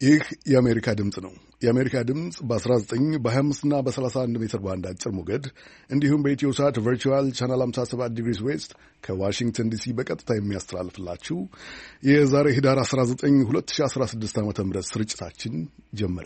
ይህ የአሜሪካ ድምፅ ነው። የአሜሪካ ድምፅ በ19 በ25 እና በ31 ሜትር ባንድ አጭር ሞገድ እንዲሁም በኢትዮ ሳት ቨርቹዋል ቻናል 57 ዲግሪስ ዌስት ከዋሽንግተን ዲሲ በቀጥታ የሚያስተላልፍላችሁ የዛሬ ህዳር 19 2016 ዓ ም ስርጭታችን ጀመረ።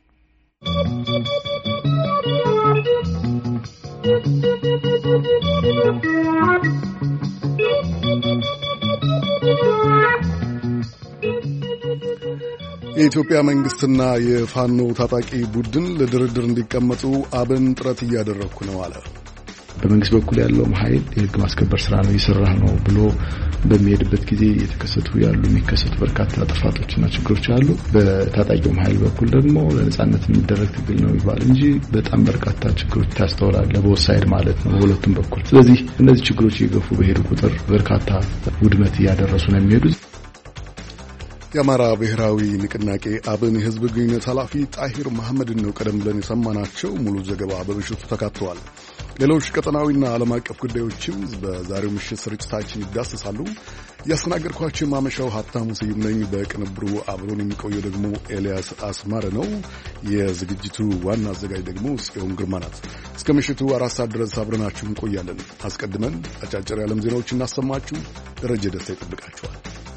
የኢትዮጵያ መንግስትና የፋኖ ታጣቂ ቡድን ለድርድር እንዲቀመጡ አብን ጥረት እያደረኩ ነው አለ። በመንግስት በኩል ያለውም ኃይል የህግ ማስከበር ስራ ነው እየሰራህ ነው ብሎ በሚሄድበት ጊዜ የሚከሰቱ በርካታ ጥፋቶችና ችግሮች አሉ። በታጣቂውም ኃይል በኩል ደግሞ ለነጻነት የሚደረግ ትግል ነው ይባል እንጂ በጣም በርካታ ችግሮች ታስተውላለ በወሳይድ ማለት ነው በሁለቱም በኩል። ስለዚህ እነዚህ ችግሮች እየገፉ በሄዱ ቁጥር በርካታ ውድመት እያደረሱ ነው የሚሄዱት። የአማራ ብሔራዊ ንቅናቄ አብን የህዝብ ግንኙነት ኃላፊ ጣሂር መሐመድን ነው ቀደም ብለን የሰማናቸው። ሙሉ ዘገባ በምሽቱ ተካተዋል። ሌሎች ቀጠናዊና ዓለም አቀፍ ጉዳዮችም በዛሬው ምሽት ስርጭታችን ይዳሰሳሉ። ያስተናገድኳችሁ ማመሻው ሀብታሙ ስዩም ነኝ። በቅንብሩ አብሮን የሚቆየው ደግሞ ኤልያስ አስማረ ነው። የዝግጅቱ ዋና አዘጋጅ ደግሞ ጽዮን ግርማ ናት። እስከ ምሽቱ 4 ሰዓት ድረስ አብረናችሁ እንቆያለን። አስቀድመን አጫጭር የዓለም ዜናዎች እናሰማችሁ። ደረጀ ደስታ ይጠብቃችኋል።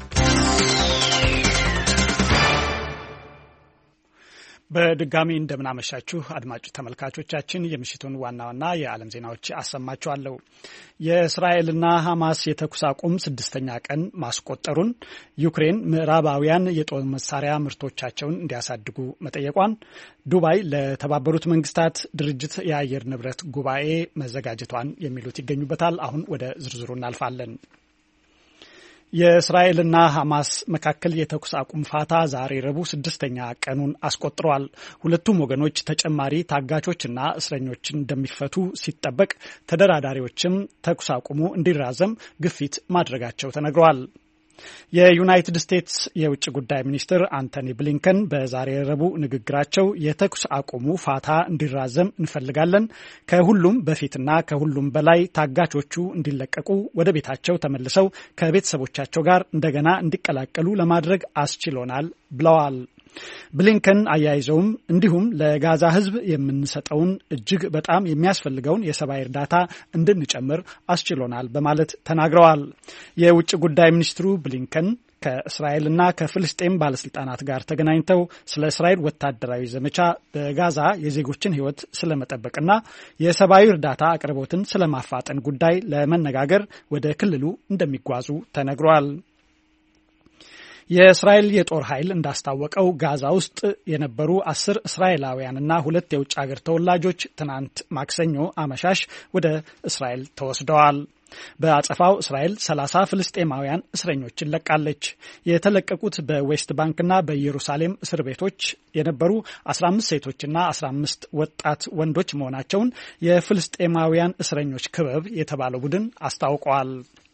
በድጋሚ እንደምናመሻችሁ አድማጭ ተመልካቾቻችን፣ የምሽቱን ዋና ዋና የዓለም ዜናዎች አሰማችኋለሁ። የእስራኤልና ሐማስ የተኩስ አቁም 6ኛ ቀን ማስቆጠሩን፣ ዩክሬን ምዕራባውያን የጦር መሳሪያ ምርቶቻቸውን እንዲያሳድጉ መጠየቋን፣ ዱባይ ለተባበሩት መንግስታት ድርጅት የአየር ንብረት ጉባኤ መዘጋጀቷን የሚሉት ይገኙበታል። አሁን ወደ ዝርዝሩ እናልፋለን። የእስራኤልና ሐማስ መካከል የተኩስ አቁም ፋታ ዛሬ ረቡዕ 6ኛ ቀኑን አስቆጥረዋል። ሁለቱም ወገኖች ተጨማሪ ታጋቾችና እስረኞችን እንደሚፈቱ ሲጠበቅ፣ ተደራዳሪዎችም ተኩስ አቁሙ እንዲራዘም ግፊት ማድረጋቸው ተነግረዋል። የዩናይትድ ስቴትስ የውጭ ጉዳይ ሚኒስትር አንቶኒ ብሊንከን በዛሬ ረቡዕ ንግግራቸው የተኩስ አቁሙ ፋታ እንዲራዘም እንፈልጋለን፣ ከሁሉም በፊትና ከሁሉም በላይ ታጋቾቹ እንዲለቀቁ ወደ ቤታቸው ተመልሰው ከቤተሰቦቻቸው ጋር እንደገና እንዲቀላቀሉ ለማድረግ አስችሎናል ብለዋል። ብሊንከን አያይዘውም እንዲሁም ለጋዛ ሕዝብ የምንሰጠውን እጅግ በጣም የሚያስፈልገውን የሰብአዊ እርዳታ እንድንጨምር አስችሎናል በማለት ተናግረዋል። የውጭ ጉዳይ ሚኒስትሩ ብሊንከን ከእስራኤልና ከፍልስጤም ባለስልጣናት ጋር ተገናኝተው ስለ እስራኤል ወታደራዊ ዘመቻ በጋዛ የዜጎችን ሕይወት ስለመጠበቅና የሰብአዊ እርዳታ አቅርቦትን ስለማፋጠን ጉዳይ ለመነጋገር ወደ ክልሉ እንደሚጓዙ ተነግሯል። የእስራኤል የጦር ኃይል እንዳስታወቀው ጋዛ ውስጥ የነበሩ 10 እስራኤላውያንና 2 የውጭ ሀገር ተወላጆች ትናንት ማክሰኞ አመሻሽ ወደ እስራኤል ተወስደዋል። በአጸፋው እስራኤል 30 ፍልስጤማውያን እስረኞችን ለቃለች። የተለቀቁት በዌስት ባንክና በኢየሩሳሌም እስር ቤቶች የነበሩ 15 ሴቶችና 15 ወጣት ወንዶች መሆናቸውን የፍልስጤማውያን እስረኞች ክበብ የተባለው ቡድን አስታውቀዋል።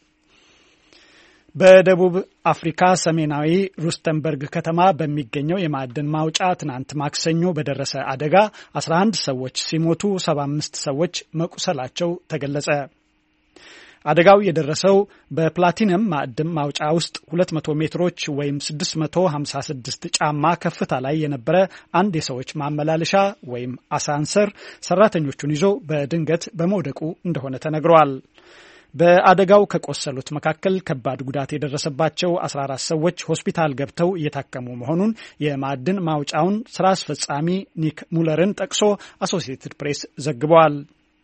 በደቡብ አፍሪካ ሰሜናዊ ሩስተንበርግ ከተማ በሚገኘው የማዕድን ማውጫ ትናንት ማክሰኞ በደረሰ አደጋ 11 ሰዎች ሲሞቱ 75 ሰዎች መቁሰላቸው ተገለጸ። አደጋው የደረሰው በፕላቲነም ማዕድን ማውጫ ውስጥ 200 ሜትሮች ወይም 656 ጫማ ከፍታ ላይ የነበረ አንድ የሰዎች ማመላለሻ ወይም አሳንሰር ሰራተኞቹን ይዞ በድንገት በመውደቁ እንደሆነ ተነግሯል። በአደጋው ከቆሰሉት መካከል ከባድ ጉዳት የደረሰባቸው 14 ሰዎች ሆስፒታል ገብተው እየታከሙ መሆኑን የማዕድን ማውጫውን ስራ አስፈጻሚ ኒክ ሙለርን ጠቅሶ አሶሲኤትድ ፕሬስ ዘግቧል።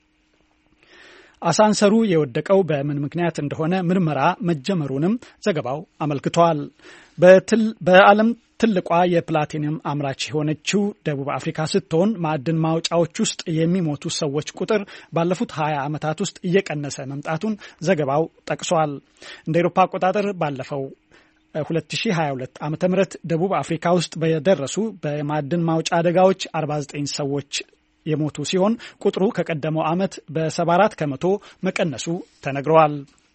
አሳንሰሩ የወደቀው በምን ምክንያት እንደሆነ ምርመራ መጀመሩንም ዘገባው አመልክቷል። በዓለም ትልቋ የፕላቲኒየም አምራች የሆነችው ደቡብ አፍሪካ ስትሆን ማዕድን ማውጫዎች ውስጥ የሚሞቱ ሰዎች ቁጥር ባለፉት 20 ዓመታት ውስጥ እየቀነሰ መምጣቱን ዘገባው ጠቅሷል። እንደ አውሮፓ አቆጣጠር ባለፈው 2022 ዓ.ም ደቡብ አፍሪካ ውስጥ በደረሱ በማዕድን ማውጫ አደጋዎች 49 ሰዎች የሞቱ ሲሆን ቁጥሩ ከቀደመው ዓመት በ74 ከመቶ መቀነሱ ተነግረዋል።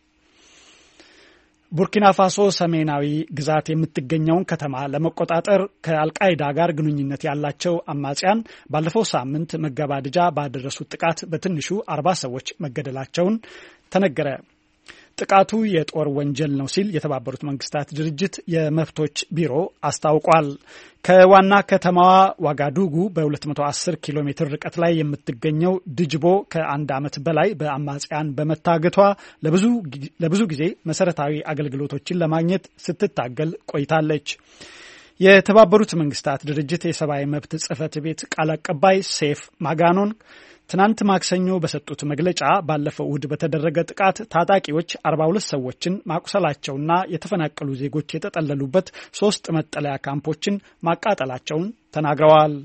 ቡርኪና ፋሶ ሰሜናዊ ግዛት የምትገኘውን ከተማ ለመቆጣጠር ከአልቃይዳ ጋር ግንኙነት ያላቸው አማጽያን ባለፈው ሳምንት መገባደጃ ባደረሱት ጥቃት በትንሹ 40 ሰዎች መገደላቸውን ተነገረ። ጥቃቱ የጦር ወንጀል ነው ሲል የተባበሩት መንግስታት ድርጅት የመብቶች ቢሮ አስታውቋል። ከዋና ከተማዋ ዋጋዱጉ በ210 ኪሎ ሜትር ርቀት ላይ የምትገኘው ድጅቦ ከአንድ ዓመት በላይ በአማጽያን በመታገቷ ለብዙ ጊዜ መሰረታዊ አገልግሎቶችን ለማግኘት ስትታገል ቆይታለች። የተባበሩት መንግስታት ድርጅት የሰብአዊ መብት ጽሕፈት ቤት ቃል አቀባይ ሴፍ ማጋኖን ትናንት ማክሰኞ በሰጡት መግለጫ ባለፈው እሁድ በተደረገ ጥቃት ታጣቂዎች 42 ሰዎችን ማቁሰላቸውና የተፈናቀሉ ዜጎች የተጠለሉበት 3 መጠለያ ካምፖችን ማቃጠላቸውን ተናግረዋል።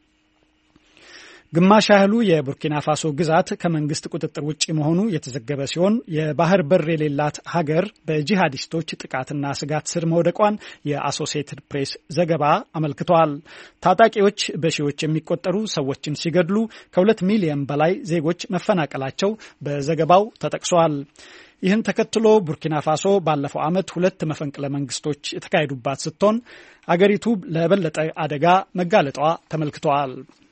ግማሽ ያህሉ የቡርኪና ፋሶ ግዛት ከመንግስት ቁጥጥር ውጪ መሆኑ የተዘገበ ሲሆን የባህር በር የሌላት ሀገር በጂሃዲስቶች ጥቃትና ስጋት ስር መውደቋን የአሶሲኤትድ ፕሬስ ዘገባ አመልክቷል። ታጣቂዎች በሺዎች የሚቆጠሩ ሰዎችን ሲገድሉ ከ2 ሚሊዮን በላይ ዜጎች መፈናቀላቸው በዘገባው ተጠቅሷል። ይህን ተከትሎ ቡርኪና ፋሶ ባለፈው ዓመት 2 መፈንቅለ መንግስቶች የተካሄዱባት ስትሆን አገሪቱ ለበለጠ አደጋ መጋለጧ ተመልክቷል።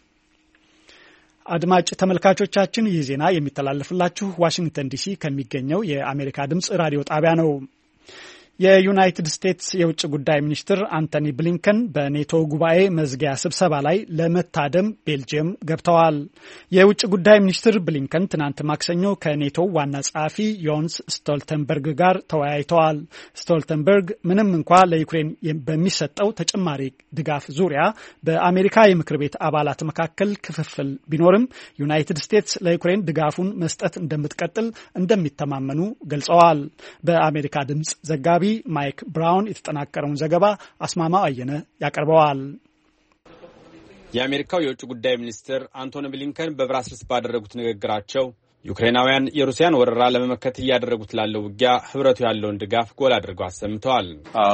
አድማጭ ተመልካቾቻችን ይህ ዜና የሚተላለፍላችሁ ዋሽንግተን ዲሲ ከሚገኘው የአሜሪካ ድምጽ ራዲዮ ጣቢያ ነው። የዩናይትድ ስቴትስ የውጭ ጉዳይ ሚኒስትር አንቶኒ ብሊንከን በኔቶ ጉባኤ መዝጊያ ስብሰባ ላይ ለመታደም ቤልጅየም ገብተዋል። የውጭ ጉዳይ ሚኒስትር ብሊንከን ትናንት ማክሰኞ ከኔቶ ዋና ጸሐፊ ዮንስ ስቶልተንበርግ ጋር ተወያይተዋል። ስቶልተንበርግ ምንም እንኳ ለዩክሬን በሚሰጠው ተጨማሪ ድጋፍ ዙሪያ በአሜሪካ የምክር ቤት አባላት መካከል ክፍፍል ቢኖርም ዩናይትድ ስቴትስ ለዩክሬን ድጋፉን መስጠት እንደምትቀጥል እንደሚተማመኑ ገልጸዋል። በአሜሪካ ድምጽ ዘጋቢ ማይክ ብራውን የተጠናቀረውን ዘገባ አስማማው አየነ ያቀርበዋል። የአሜሪካው የውጭ ጉዳይ ሚኒስትር አንቶኒ ብሊንከን በብራስልስ ባደረጉት ንግግራቸው ዩክሬናውያን የሩሲያን ወረራ ለመመከት እያደረጉት ላለው ውጊያ ህብረቱ ያለውን ድጋፍ ጎል አድርገው አሰምተዋል።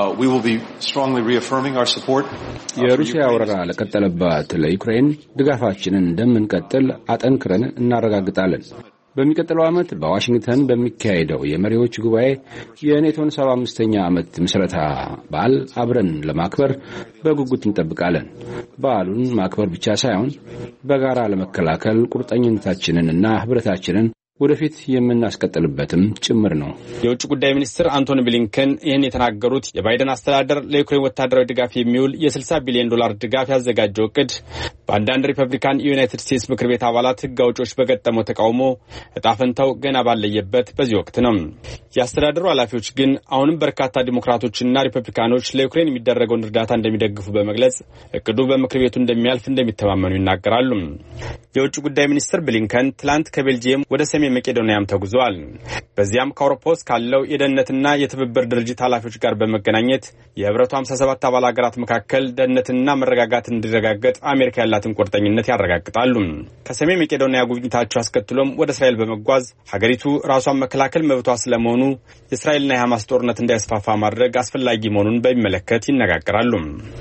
የሩሲያ ወረራ ለቀጠለባት ለዩክሬን ድጋፋችንን እንደምንቀጥል አጠንክረን እናረጋግጣለን። በሚቀጥለው ዓመት በዋሽንግተን በሚካሄደው የመሪዎች ጉባኤ የኔቶን 75ኛ ዓመት ምስረታ በዓል አብረን ለማክበር በጉጉት እንጠብቃለን። በዓሉን ማክበር ብቻ ሳይሆን በጋራ ለመከላከል ቁርጠኝነታችንንና ህብረታችንን ወደፊት የምናስቀጥልበትም ጭምር ነው። የውጭ ጉዳይ ሚኒስትር አንቶኒ ብሊንከን ይህን የተናገሩት የባይደን አስተዳደር ለዩክሬን ወታደራዊ ድጋፍ የሚውል የ$60 ቢሊዮን ድጋፍ ያዘጋጀው እቅድ በአንዳንድ ሪፐብሊካን የዩናይትድ ስቴትስ ምክር ቤት አባላት ህግ አውጪዎች በገጠመው ተቃውሞ እጣ ፈንታው ገና ባለየበት በዚህ ወቅት ነው። የአስተዳደሩ ኃላፊዎች ግን አሁንም በርካታ ዲሞክራቶችና ሪፐብሊካኖች ለዩክሬን የሚደረገውን እርዳታ እንደሚደግፉ በመግለጽ እቅዱ በምክር ቤቱ እንደሚያልፍ እንደሚተማመኑ ይናገራሉ። የውጭ ጉዳይ ሚኒስትር ብሊንከን ትላንት ከቤልጂየም ወደ ሰሜን መቄዶንያም ተጉዘዋል። በዚያም ከአውሮፓ ውስጥ ካለው የደህንነትና የትብብር ድርጅት ኃላፊዎች ጋር በመገናኘት የህብረቱ 57 አባል ሀገራት መካከል ደህንነትና መረጋጋት እንዲረጋገጥ አሜሪካ ያላትን ቁርጠኝነት ያረጋግጣሉ። ከሰሜን መቄዶንያ ጉብኝታቸው አስከትሎም ወደ እስራኤል በመጓዝ ሀገሪቱ ራሷን መከላከል መብቷ ስለመሆኑ የእስራኤልና የሐማስ ጦርነት እንዳይስፋፋ ማድረግ አስፈላጊ መሆኑን በሚመለከት ይነጋገራሉ።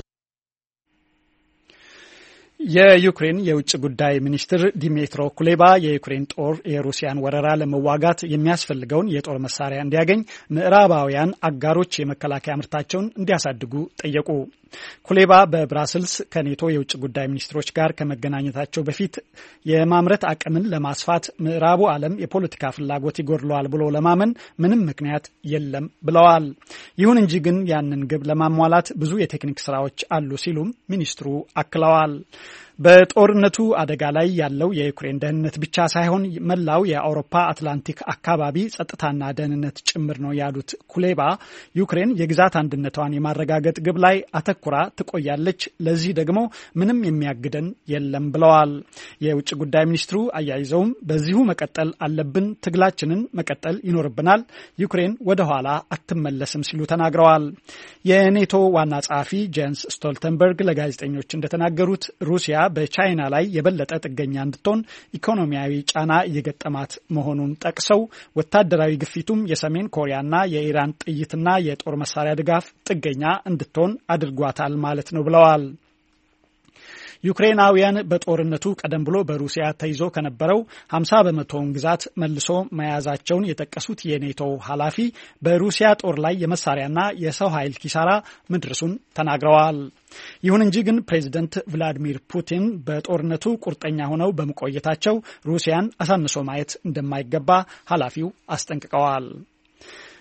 የዩክሬን የውጭ ጉዳይ ሚኒስትር ዲሚትሮ ኩሌባ የዩክሬን ጦር የሩሲያን ወረራ ለመዋጋት የሚያስፈልገውን የጦር መሳሪያ እንዲያገኝ ምዕራባውያን አጋሮች የመከላከያ ምርታቸውን እንዲያሳድጉ ጠየቁ። ኩሌባ በብራስልስ ከኔቶ የውጭ ጉዳይ ሚኒስትሮች ጋር ከመገናኘታቸው በፊት የማምረት አቅምን ለማስፋት ምዕራቡ ዓለም የፖለቲካ ፍላጎት ይጎድለዋል ብሎ ለማመን ምንም ምክንያት የለም ብለዋል። ይሁን እንጂ ግን ያንን ግብ ለማሟላት ብዙ የቴክኒክ ስራዎች አሉ ሲሉም ሚኒስትሩ አክለዋል። በጦርነቱ አደጋ ላይ ያለው የዩክሬን ደህንነት ብቻ ሳይሆን መላው የአውሮፓ አትላንቲክ አካባቢ ጸጥታና ደህንነት ጭምር ነው ያሉት ኩሌባ ዩክሬን የግዛት አንድነቷን የማረጋገጥ ግብ ላይ አተኩራ ትቆያለች፣ ለዚህ ደግሞ ምንም የሚያግደን የለም ብለዋል። የውጭ ጉዳይ ሚኒስትሩ አያይዘውም በዚሁ መቀጠል አለብን፣ ትግላችንን መቀጠል ይኖርብናል፣ ዩክሬን ወደ ኋላ አትመለስም ሲሉ ተናግረዋል። የኔቶ ዋና ጸሐፊ ጄንስ ስቶልተንበርግ ለጋዜጠኞች እንደተናገሩት ሩሲያ በቻይና ላይ የበለጠ ጥገኛ እንድትሆን ኢኮኖሚያዊ ጫና እየገጠማት መሆኑን ጠቅሰው ወታደራዊ ግፊቱም የሰሜን ኮሪያና የኢራን ጥይትና የጦር መሳሪያ ድጋፍ ጥገኛ እንድትሆን አድርጓታል ማለት ነው ብለዋል። ዩክሬናውያን በጦርነቱ ቀደም ብሎ በሩሲያ ተይዞ ከነበረው 50% ግዛት መልሶ መያዛቸውን የጠቀሱት የኔቶ ኃላፊ በሩሲያ ጦር ላይ የመሳሪያና የሰው ኃይል ኪሳራ መድረሱን ተናግረዋል። ይሁን እንጂ ግን ፕሬዚደንት ቭላዲሚር ፑቲን በጦርነቱ ቁርጠኛ ሆነው በመቆየታቸው ሩሲያን አሳንሶ ማየት እንደማይገባ ኃላፊው አስጠንቅቀዋል።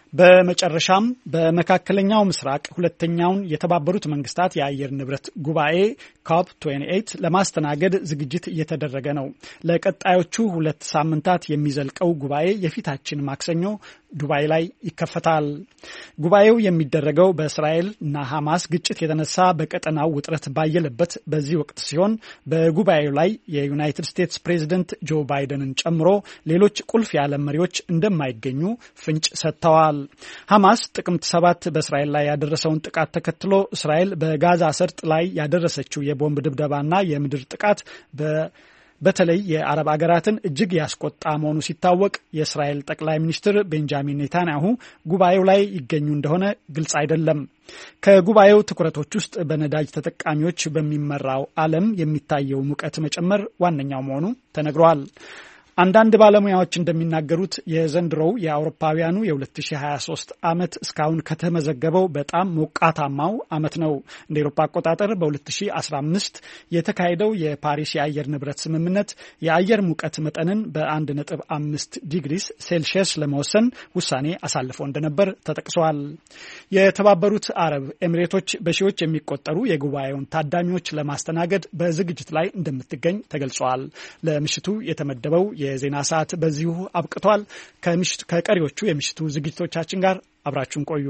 በመጨረሻም በመካከለኛው ምስራቅ ሁለተኛውን የተባበሩት መንግስታት የአየር ንብረት ጉባኤ COP28 ለማስተናገድ ዝግጅት እየተደረገ ነው። ለቀጣዮቹ 2 ሳምንታት የሚዘልቀው ጉባኤ የፊታችን ማክሰኞ ዱባይ ላይ ይከፈታል። ጉባኤው የሚደረገው በእስራኤል እና ሐማስ ግጭት የተነሳ በቀጠናው ውጥረት ባየለበት በዚህ ወቅት ሲሆን በጉባኤው ላይ የዩናይትድ ስቴትስ ፕሬዝዳንት ጆ ባይደንን ጨምሮ ሌሎች ቁልፍ የዓለም መሪዎች እንደማይገኙ ፍንጭ ሰጥተዋል። ሐማስ ጥቅምት 7 በእስራኤል ላይ ያደረሰውን ጥቃት ተከትሎ እስራኤል በጋዛ ሰርጥ ላይ ያደረሰችው የቦምብ ድብደባና የምድር ጥቃት በተለይ የአረብ አገራትን እጅግ ያስቆጣ መሆኑ ሲታወቅ የእስራኤል ጠቅላይ ሚኒስትር ቤንጃሚን ኔታንያሁ ጉባኤው ላይ ይገኙ እንደሆነ ግልጽ አይደለም። ከጉባኤው ትኩረቶች ውስጥ በነዳጅ ተጠቃሚዎች በሚመራው ዓለም የሚታየው ሙቀት መጨመር ዋነኛው መሆኑ ተነግሯል። አንዳንድ ባለሙያዎች እንደሚናገሩት የዘንድሮው የአውሮፓውያኑ የ2023 ዓመት እስካሁን ከተመዘገበው በጣም ሞቃታማው ዓመት ነው። እንደ አውሮፓ አቆጣጠር በ2015 የተካሄደው የፓሪስ የአየር ንብረት ስምምነት የአየር ሙቀት መጠንን በ1.5 ዲግሪ ሴልሺየስ ለመወሰን ውሳኔ አሳልፎ እንደነበር ተጠቅሷል። የተባበሩት አረብ ኤሚሬቶች በሺዎች የሚቆጠሩ የጉባኤውን ታዳሚዎች ለማስተናገድ በዝግጅት ላይ እንደምትገኝ ተገልጿል። ለምሽቱ የተመደበው የዜና ሰዓት በዚሁ አብቅቷል። ከቀሪዎቹ የምሽቱ ዝግጅቶቻችን ጋር አብራችሁን ቆዩ።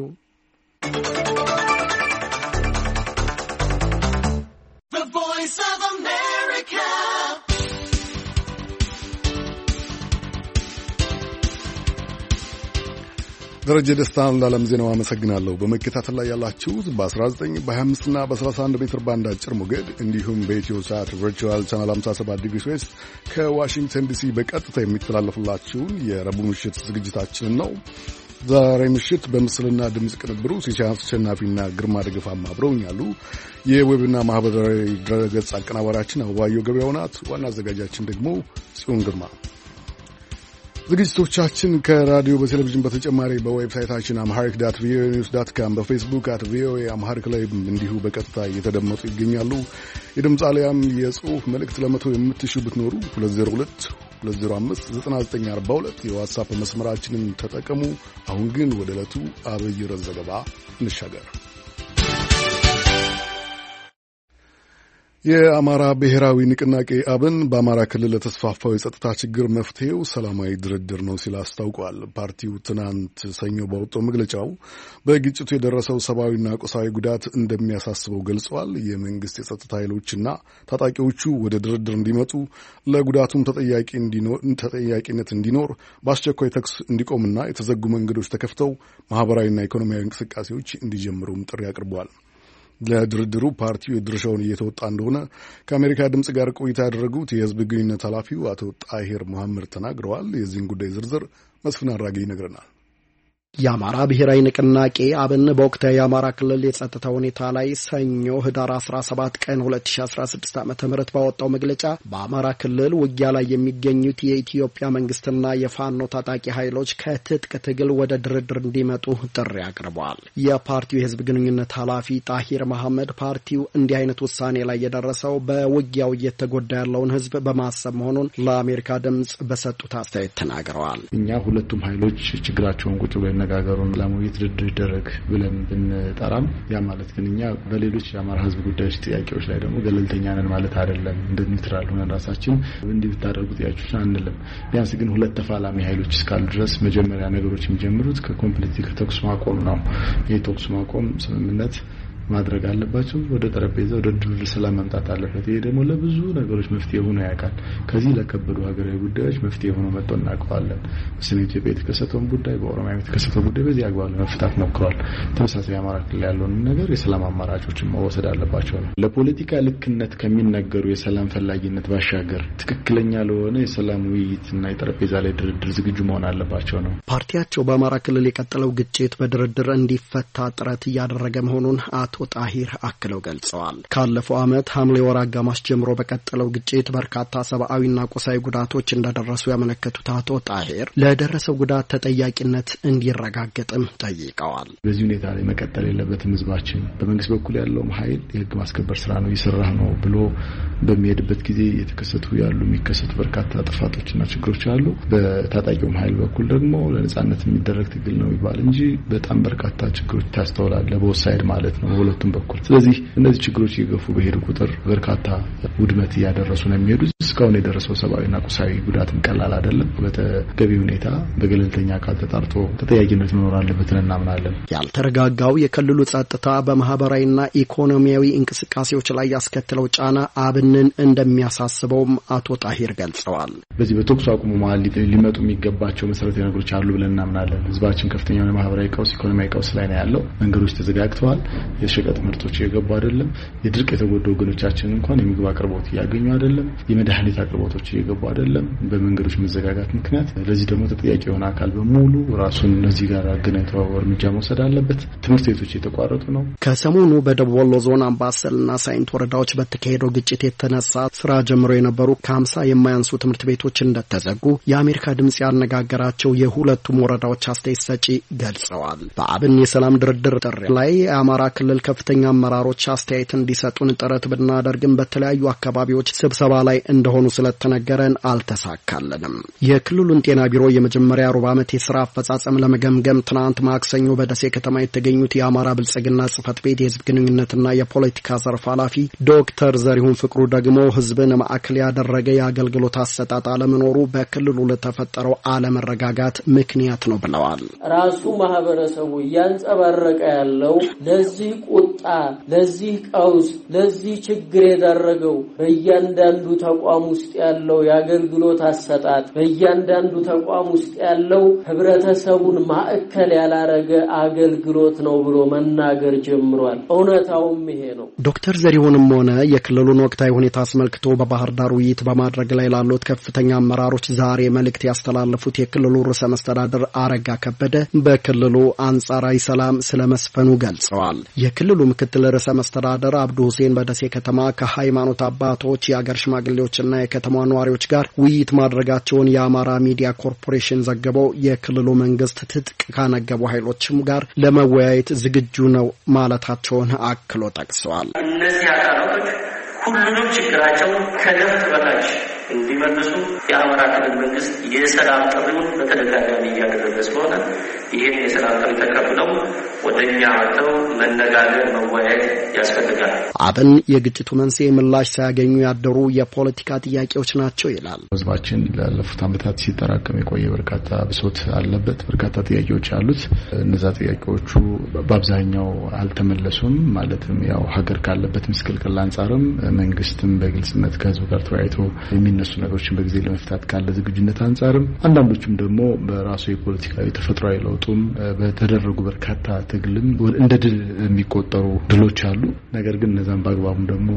ደረጀ ደስታን ለዓለም ዜናው አመሰግናለሁ። በመከታተል ላይ ያላችሁት በ19 በ25 እና በ31 ሜትር ባንድ አጭር ሞገድ እንዲሁም በኢትዮ ሳት ቨርቹዋል ቻናል 57 ዲግሪ ዌስት ከዋሽንግተን ዲሲ በቀጥታ የሚተላለፍላችሁን የረቡዕ ምሽት ዝግጅታችንን ነው። ዛሬ ምሽት በምስልና ድምጽ ቅንብሩ ሲሳይ አሸናፊና ግርማ ደገፋም አብረውኛሉ። የዌብና ማህበራዊ ድረገጽ አቀናባሪያችን አበባየሁ ገበያው ናት። ዋና አዘጋጃችን ደግሞ ጽዮን ግርማ። ዝግጅቶቻችን ከራዲዮ በቴሌቪዥን በተጨማሪ በዌብሳይታችን amharic.voanews.com በፌስቡክ @voa amharic ላይ እንዲሁ በቀጥታ እየተደመጡ ይገኛሉ። የድምጽ አሊያም የጽሑፍ መልእክት ለመተው የምትሹ ብትኖሩ 2022059942 የዋትስአፕ መስመራችንን ተጠቀሙ። አሁን ግን ወደ ዕለቱ አብይ ርዕስ ዘገባ እንሻገር። የአማራ ብሔራዊ ንቅናቄ አብን በአማራ ክልል ለተስፋፋው የጸጥታ ችግር መፍትሄው ሰላማዊ ድርድር ነው ሲል አስታውቋል። ፓርቲው ትናንት ሰኞ ባወጣው መግለጫው በግጭቱ የደረሰው ሰብአዊና ቁሳዊ ጉዳት እንደሚያሳስበው ገልጸዋል። የመንግስት የጸጥታ ኃይሎችና ታጣቂዎቹ ወደ ድርድር እንዲመጡ፣ ለጉዳቱም ተጠያቂነት እንዲኖር፣ በአስቸኳይ ተኩስ እንዲቆምና የተዘጉ መንገዶች ተከፍተው ማህበራዊና ኢኮኖሚያዊ እንቅስቃሴዎች እንዲጀምሩም ጥሪ አቅርበዋል። ለድርድሩ ፓርቲው የድርሻውን እየተወጣ እንደሆነ ከአሜሪካ ድምጽ ጋር ቆይታ ያደረጉት የህዝብ ግንኙነት ኃላፊው አቶ ጣሂር መሐመድ ተናግረዋል። የዚህን ጉዳይ ዝርዝር መስፍን አድራጊ ይነግረናል። የአማራ ብሔራዊ ንቅናቄ አብን በወቅታዊ የአማራ ክልል የጸጥታ ሁኔታ ላይ ሰኞ ህዳር 17 ቀን 2016 ዓ.ም ባወጣው መግለጫ በአማራ ክልል ውጊያ ላይ የሚገኙት የኢትዮጵያ መንግስትና የፋኖ ታጣቂ ኃይሎች ከትጥቅ ትግል ወደ ድርድር እንዲመጡ ጥሪ አቅርበዋል። የፓርቲው የህዝብ ግንኙነት ኃላፊ ጣሂር መሐመድ ፓርቲው እንዲህ አይነት ውሳኔ ላይ የደረሰው በውጊያው እየተጎዳ ያለውን ህዝብ በማሰብ መሆኑን ለአሜሪካ ድምጽ በሰጡት አስተያየት ተናግረዋል። እኛ ሁለቱም ኃይሎች ችግራቸውን ቁጭ ብለን ነጋገሩን ለሙይት ድርድር ይደረግ ብለን ብንጠራም ያ ማለት ግን እኛ በሌሎች የአማራ ህዝብ ጉዳዮች ጥያቄዎች ላይ ደግሞ ገለልተኛ ነን ማለት አይደለም። እንደ ኒውትራል ሆነን ራሳችን እንዲህ ብታደርጉ ጥያቄዎች አንልም። ቢያንስ ግን ሁለት ተፋላሚ ኃይሎች እስካሉ ድረስ መጀመሪያ ነገሮች የሚጀምሩት ከኮምፕሊት ከተኩስ ማቆም ነው። የተኩስ ማቆም ስምምነት ማድረግ አለባቸው። ወደ ጠረጴዛ ወደ ድርድር ሰላም መምጣት አለበት። ይሄ ደግሞ ለብዙ ነገሮች መፍትሄ ሆኖ ያውቃል። ከዚህ ለከበዱ ሀገራዊ ጉዳዮች መፍትሄ ሆኖ መጥቶ እናውቀዋለን። በሰሜን ኢትዮጵያ የተከሰተውን ጉዳይ፣ በኦሮሚያ የተከሰተውን ጉዳይ በዚህ አግባብ ለመፍታት ሞክሯል። ተመሳሳይ አማራ ክልል ያለውን ነገር የሰላም አማራጮችን መወሰድ አለባቸው ነው። ለፖለቲካ ልክነት ከሚነገሩ የሰላም ፈላጊነት ባሻገር ትክክለኛ ለሆነ የሰላም ውይይትና የጠረጴዛ ላይ ድርድር ዝግጁ መሆን አለባቸው ነው። ፓርቲያቸው በአማራ ክልል የቀጠለው ግጭት በድርድር እንዲፈታ ጥረት እያደረገ መሆኑን አቶ ጣሂር አክለው ገልጸዋል። ካለፈው ዓመት ሐምሌ ወር አጋማሽ ጀምሮ በቀጠለው ግጭት በርካታ ሰብአዊና ቁሳዊ ጉዳቶች እንደደረሱ ያመለከቱት አቶ ጣሂር ለደረሰው ጉዳት ተጠያቂነት እንዲረጋገጥም ጠይቀዋል። በዚህ ሁኔታ ላይ መቀጠል የለበትም። ህዝባችን በመንግስት በኩል ያለው ኃይል የህግ ማስከበር ስራ ነው እየሰራህ ነው ብሎ በሚሄድበት ጊዜ የሚከሰቱ በርካታ ጥፋቶችና ችግሮች አሉ። በታጣቂው ኃይል በኩል ደግሞ ለነጻነት የሚደረግ ትግል ነው ይባል እንጂ በጣም በርካታ ችግሮች ታስተውላለ በወሳይድ ማለት ነው በሁለቱም በኩል። ስለዚህ እነዚህ ችግሮች እየገፉ በሄዱ ቁጥር በርካታ ውድመት እያደረሱ ነው የሚሄዱት። እስካሁን የደረሰው ሰብአዊና ቁሳዊ ጉዳትም ቀላል አይደለም። በተገቢ ሁኔታ በገለልተኛ አካል ተጣርቶ ተጠያቂነት መኖር አለበት እናምናለን። ያልተረጋጋው የክልሉ ጸጥታ በማህበራዊና ኢኮኖሚያዊ እንቅስቃሴዎች ላይ ያስከተለው ጫና አብንን እንደሚያሳስበውም አቶ ጣሂር ገልጸዋል። በዚህ በተኩስ አቁሙ መሀል ሊመጡ የሚገባቸው መሰረታዊ ነገሮች አሉ ብለን እናምናለን። ህዝባችን ከፍተኛ የሆነ ማህበራዊ ቀውስ፣ ኢኮኖሚያዊ ቀውስ ላይ ነው ያለው። መንገዶች ተዘጋግተዋል። የሸቀጥ ምርቶች እየገቡ አይደለም። የድርቅ የተጎዱ ወገኖቻችን እንኳን የምግብ አቅርቦት እያገኙ አይደለም። የመድኃኒት አቅርቦቶች እየገቡ አይደለም በመንገዶች መዘጋጋት ምክንያት። ለዚህ ደግሞ ተጠያቂ የሆነ አካል በሙሉ ራሱን እነዚህ ጋር አገናኝቶ እርምጃ መውሰድ አለበት። ትምህርት ቤቶች የተቋረጡ ነው። ከሰሞኑ በደቡብ ወሎ ዞን አምባሰልና ሳይንት ወረዳዎች በተካሄደው ግጭት የተነሳ ስራ ጀምሮ የነበሩ ከ50 የማያንሱ ትምህርት ቤቶች እንደተዘጉ የአሜሪካ ድምጽ ያነጋገራቸው የሁለቱም ወረዳዎች አስተያየት ሰጪ ገልጸዋል። በአብን የሰላም ድርድር ጥሪ ላይ የአማራ ክልል ከፍተኛ አመራሮች አስተያየት እንዲሰጡን ጥረት ብናደርግም በተለያዩ አካባቢዎች ስብሰባ ላይ እንደሆኑ ስለተነገረን አልተሳካልንም። የክልሉን ጤና ቢሮ የመጀመሪያ ሩብ ዓመት የስራ አፈጻጸም ለመገምገም ትናንት ማክሰኞ በደሴ ከተማ የተገኙት የአማራ ብልጽግና ጽህፈት ቤት የህዝብ ግንኙነትና የፖለቲካ ዘርፍ ኃላፊ ዶክተር ዘሪሁን ፍቅሩ ደግሞ ህዝብን ማዕከል ያደረገ የአገልግሎት አሰጣጥ አለመኖሩ በክልሉ ለተፈጠረው አለመረጋጋት ምክንያት ነው ብለዋል። ራሱ ማህበረሰቡ እያንጸባረቀ ያለው ለዚህ ቁጣ፣ ለዚህ ቀውስ፣ ለዚህ ችግር የዳረገው በእያንዳንዱ ተቋም ውስጥ ያለው የአገልግሎት አሰጣጥ፣ በእያንዳንዱ ተቋም ውስጥ ያለው ህብረተሰቡን ማዕከል ያላረገ አገልግሎት ነው ብሎ መናገር ጀምሯል። እውነታውም ይሄ ነው። ዶክተር ዘሪሁንም ሆነ የክልሉን ወቅታዊ ሁኔታ አስመልክቶ በባህር ዳር ውይይት በማድረግ ላይ ላሉት ከፍተኛ አመራሮች ዛሬ መልእክት ያስተላለፉት የክልሉ ርዕሰ መስተዳድር አረጋ ከበደ በክልሉ አንጻራዊ ሰላም ስለመስፈኑ ገልጸዋል። የክልሉ ምክትል ርዕሰ መስተዳድር አብዱ ሁሴን በደሴ ከተማ ከሃይማኖት አባቶች፣ የአገር ሽማግሌዎችና የከተማ ነዋሪዎች ጋር ውይይት ማድረጋቸውን የአማራ ሚዲያ ኮርፖሬሽን ዘገበው የክልሉ መንግስት ትጥቅ ካነገቡ ኃይሎችም ጋር ለመወያየት ዝግጁ ነው ማለታቸውን አክሎ ጠቅሰዋል። እነዚህ አካላቶች ሁሉንም ችግራቸው ከደረት በታች እንዲመልሱ የአማራ ክልል መንግስት የሰላም ጥሪውን በተደጋጋሚ እያደረገ ስለሆነ ይህን የሰላም ጥሪ ተቀብለው ወደኛ መጥተው መነጋገር፣ መወያየት ያስፈልጋል። አብን የግጭቱ መንስኤ ምላሽ ሳያገኙ ያደሩ የፖለቲካ ጥያቄዎች ናቸው ይላል። ህዝባችን ላለፉት ዓመታት ሲጠራቀም የቆየ በርካታ ብሶት አለበት፣ በርካታ ጥያቄዎች አሉት። እነዛ ጥያቄዎቹ በአብዛኛው አልተመለሱም። ማለትም ያው ሀገር ካለበት ምስቅልቅል አንጻርም መንግስትም በግልጽነት ከህዝቡ ጋር ተወያይቶ የሚነሱ ነገሮችን በጊዜ ለመፍታት ካለ ዝግጁነት አንጻርም አንዳንዶቹም ደግሞ በራሱ የፖለቲካዊ ተፈጥሯዊ ለውጡም በተደረጉ በርካታ ትግልም እንደ ድል የሚቆጠሩ ድሎች አሉ። ነገር ግን እነዛን በአግባቡ ደግሞ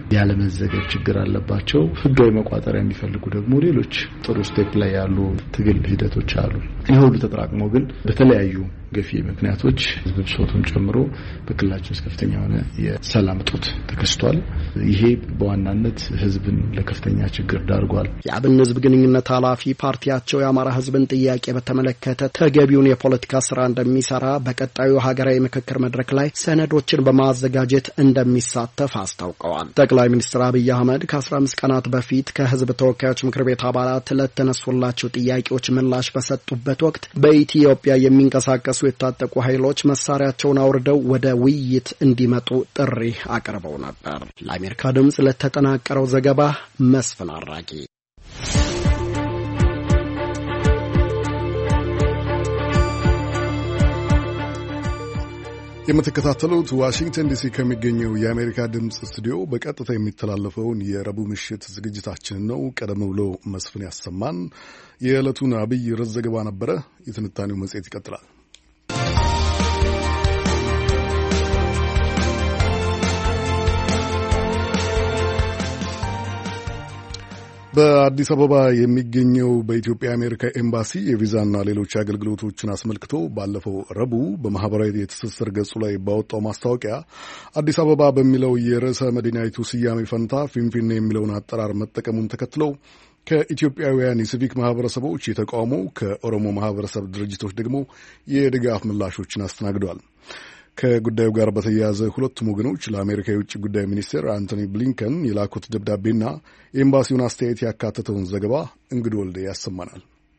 ያለመዘገብ ችግር አለባቸው። ህጋዊ መቋጠሪያ የሚፈልጉ ደግሞ ሌሎች ጥሩ ስቴፕ ላይ ያሉ ትግል ሂደቶች አሉ። ይህ ሁሉ ተጠራቅሞ ግን በተለያዩ ገፊ ምክንያቶች ህዝብ ብሶቱን ጨምሮ በክልላችን ውስጥ ከፍተኛ የሆነ የሰላም እጦት ተከስቷል። ይሄ በዋናነት ህዝብን ለከፍተኛ ችግር ዳርጓል። የአብን ህዝብ ግንኙነት ኃላፊ ፓርቲያቸው የአማራ ህዝብን ጥያቄ በተመለከተ ተገቢውን የፖለቲካ ስራ እንደሚሰራ በቀጣዩ ሀገራዊ ምክክር መድረክ ላይ ሰነዶችን በማዘጋጀት እንደሚሳተፍ አስታውቀዋል። ጠቅላይ ሚኒስትር አብይ አህመድ ከ15 ቀናት በፊት ከህዝብ ተወካዮች ምክር ቤት አባላት ለተነሱላቸው ጥያቄዎች ምላሽ በሰጡበት ወቅት በኢትዮጵያ የሚንቀሳቀሱ የታጠቁ ኃይሎች መሳሪያቸውን አውርደው ወደ ውይይት እንዲመጡ ጥሪ አቅርበው ነበር። ለአሜሪካ ድምጽ ለተጠናቀረው ዘገባ መስፍን አራጊ። የምትከታተሉት ዋሽንግተን ዲሲ ከሚገኘው የአሜሪካ ድምጽ ስቱዲዮ በቀጥታ የሚተላለፈውን የረቡዕ ምሽት ዝግጅታችንን ነው። ቀደም ብሎ መስፍን ያሰማን የዕለቱን አብይ ርዕስ ዘገባ ነበረ። የትንታኔው መጽሔት ይቀጥላል። በአዲስ አበባ የሚገኘው በኢትዮጵያ አሜሪካ ኤምባሲ የቪዛና ሌሎች አገልግሎቶችን አስመልክቶ ባለፈው ረቡዕ በማህበራዊ የትስስር ገጹ ላይ ባወጣው ማስታወቂያ አዲስ አበባ በሚለው የርዕሰ መዲናይቱ ስያሜ ፈንታ ፊንፊኔ የሚለውን አጠራር መጠቀሙን ተከትለው ከኢትዮጵያውያን የሲቪክ ማህበረሰቦች የተቃውሞ፣ ከኦሮሞ ማህበረሰብ ድርጅቶች ደግሞ የድጋፍ ምላሾችን አስተናግደዋል። ከጉዳዩ ጋር በተያያዘ ሁለቱም ወገኖች ለአሜሪካ የውጭ ጉዳይ ሚኒስቴር አንቶኒ ብሊንከን የላኩት ደብዳቤና የኤምባሲውን አስተያየት ያካተተውን ዘገባ እንግዲህ ወልደ ያሰማናል።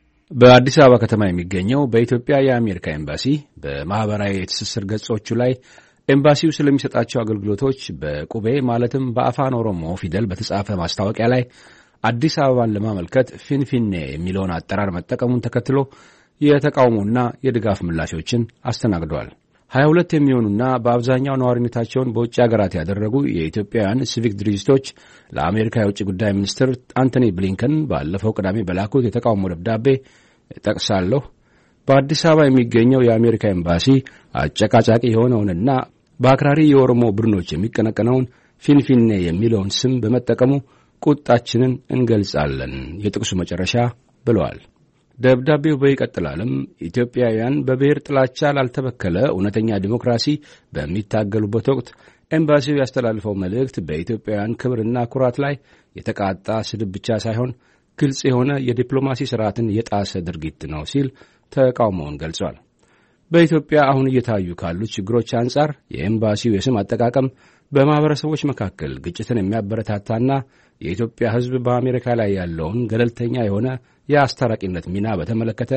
በአዲስ አበባ ከተማ የሚገኘው በኢትዮጵያ የአሜሪካ ኤምባሲ በማህበራዊ የትስስር ገጾቹ ላይ ኤምባሲው ስለሚሰጣቸው አገልግሎቶች በቁቤ ማለትም በአፋን ኦሮሞ ፊደል በተጻፈ ማስታወቂያ ላይ አዲስ አበባን ለማመልከት ፊንፊኔ የሚለውን አጠራር መጠቀሙን ተከትሎ የተቃውሞና የድጋፍ ምላሾችን አስተናግደዋል። 22 የሚሆኑና በአብዛኛው ነዋሪነታቸውን በውጭ ሀገራት ያደረጉ የኢትዮጵያውያን ሲቪክ ድርጅቶች ለአሜሪካ የውጭ ጉዳይ ሚኒስትር አንቶኒ ብሊንከን ባለፈው ቅዳሜ በላኩት የተቃውሞ ደብዳቤ ጠቅሳለሁ፣ በአዲስ አበባ የሚገኘው የአሜሪካ ኤምባሲ አጨቃጫቂ የሆነውንና በአክራሪ የኦሮሞ ቡድኖች የሚቀነቀነውን ፊንፊኔ የሚለውን ስም በመጠቀሙ ቁጣችንን እንገልጻለን፣ የጥቅሱ መጨረሻ ብለዋል። ደብዳቤው በይቀጥላልም ኢትዮጵያውያን በብሔር ጥላቻ ላልተበከለ እውነተኛ ዲሞክራሲ በሚታገሉበት ወቅት ኤምባሲው ያስተላልፈው መልእክት በኢትዮጵያውያን ክብርና ኩራት ላይ የተቃጣ ስድብ ብቻ ሳይሆን ግልጽ የሆነ የዲፕሎማሲ ስርዓትን የጣሰ ድርጊት ነው ሲል ተቃውሞውን ገልጿል። በኢትዮጵያ አሁን እየታዩ ካሉት ችግሮች አንጻር የኤምባሲው የስም አጠቃቀም በማህበረሰቦች መካከል ግጭትን የሚያበረታታና የኢትዮጵያ ሕዝብ በአሜሪካ ላይ ያለውን ገለልተኛ የሆነ የአስታራቂነት ሚና በተመለከተ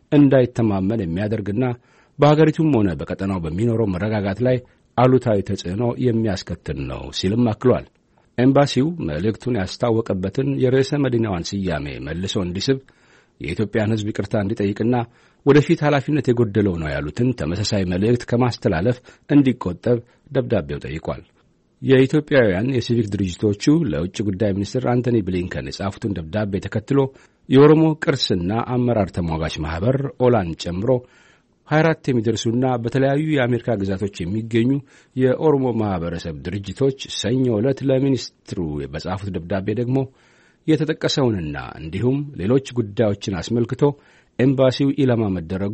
እንዳይተማመን የሚያደርግና በሀገሪቱም ሆነ በቀጠናው በሚኖረው መረጋጋት ላይ አሉታዊ ተጽዕኖ የሚያስከትል ነው ሲልም አክሏል። ኤምባሲው መልእክቱን ያስታወቀበትን የርዕሰ መዲናዋን ስያሜ መልሶ እንዲስብ፣ የኢትዮጵያን ሕዝብ ይቅርታ እንዲጠይቅና ወደፊት ኃላፊነት የጎደለው ነው ያሉትን ተመሳሳይ መልእክት ከማስተላለፍ እንዲቆጠብ ደብዳቤው ጠይቋል። የኢትዮጵያውያን የሲቪክ ድርጅቶቹ ለውጭ ጉዳይ ሚኒስትር አንቶኒ ብሊንከን የጻፉትን ደብዳቤ ተከትሎ የኦሮሞ ቅርስና አመራር ተሟጋች ማኅበር ኦላን ጨምሮ 24 የሚደርሱና በተለያዩ የአሜሪካ ግዛቶች የሚገኙ የኦሮሞ ማኅበረሰብ ድርጅቶች ሰኞ ዕለት ለሚኒስትሩ በጻፉት ደብዳቤ ደግሞ የተጠቀሰውንና እንዲሁም ሌሎች ጉዳዮችን አስመልክቶ ኤምባሲው ኢላማ መደረጉ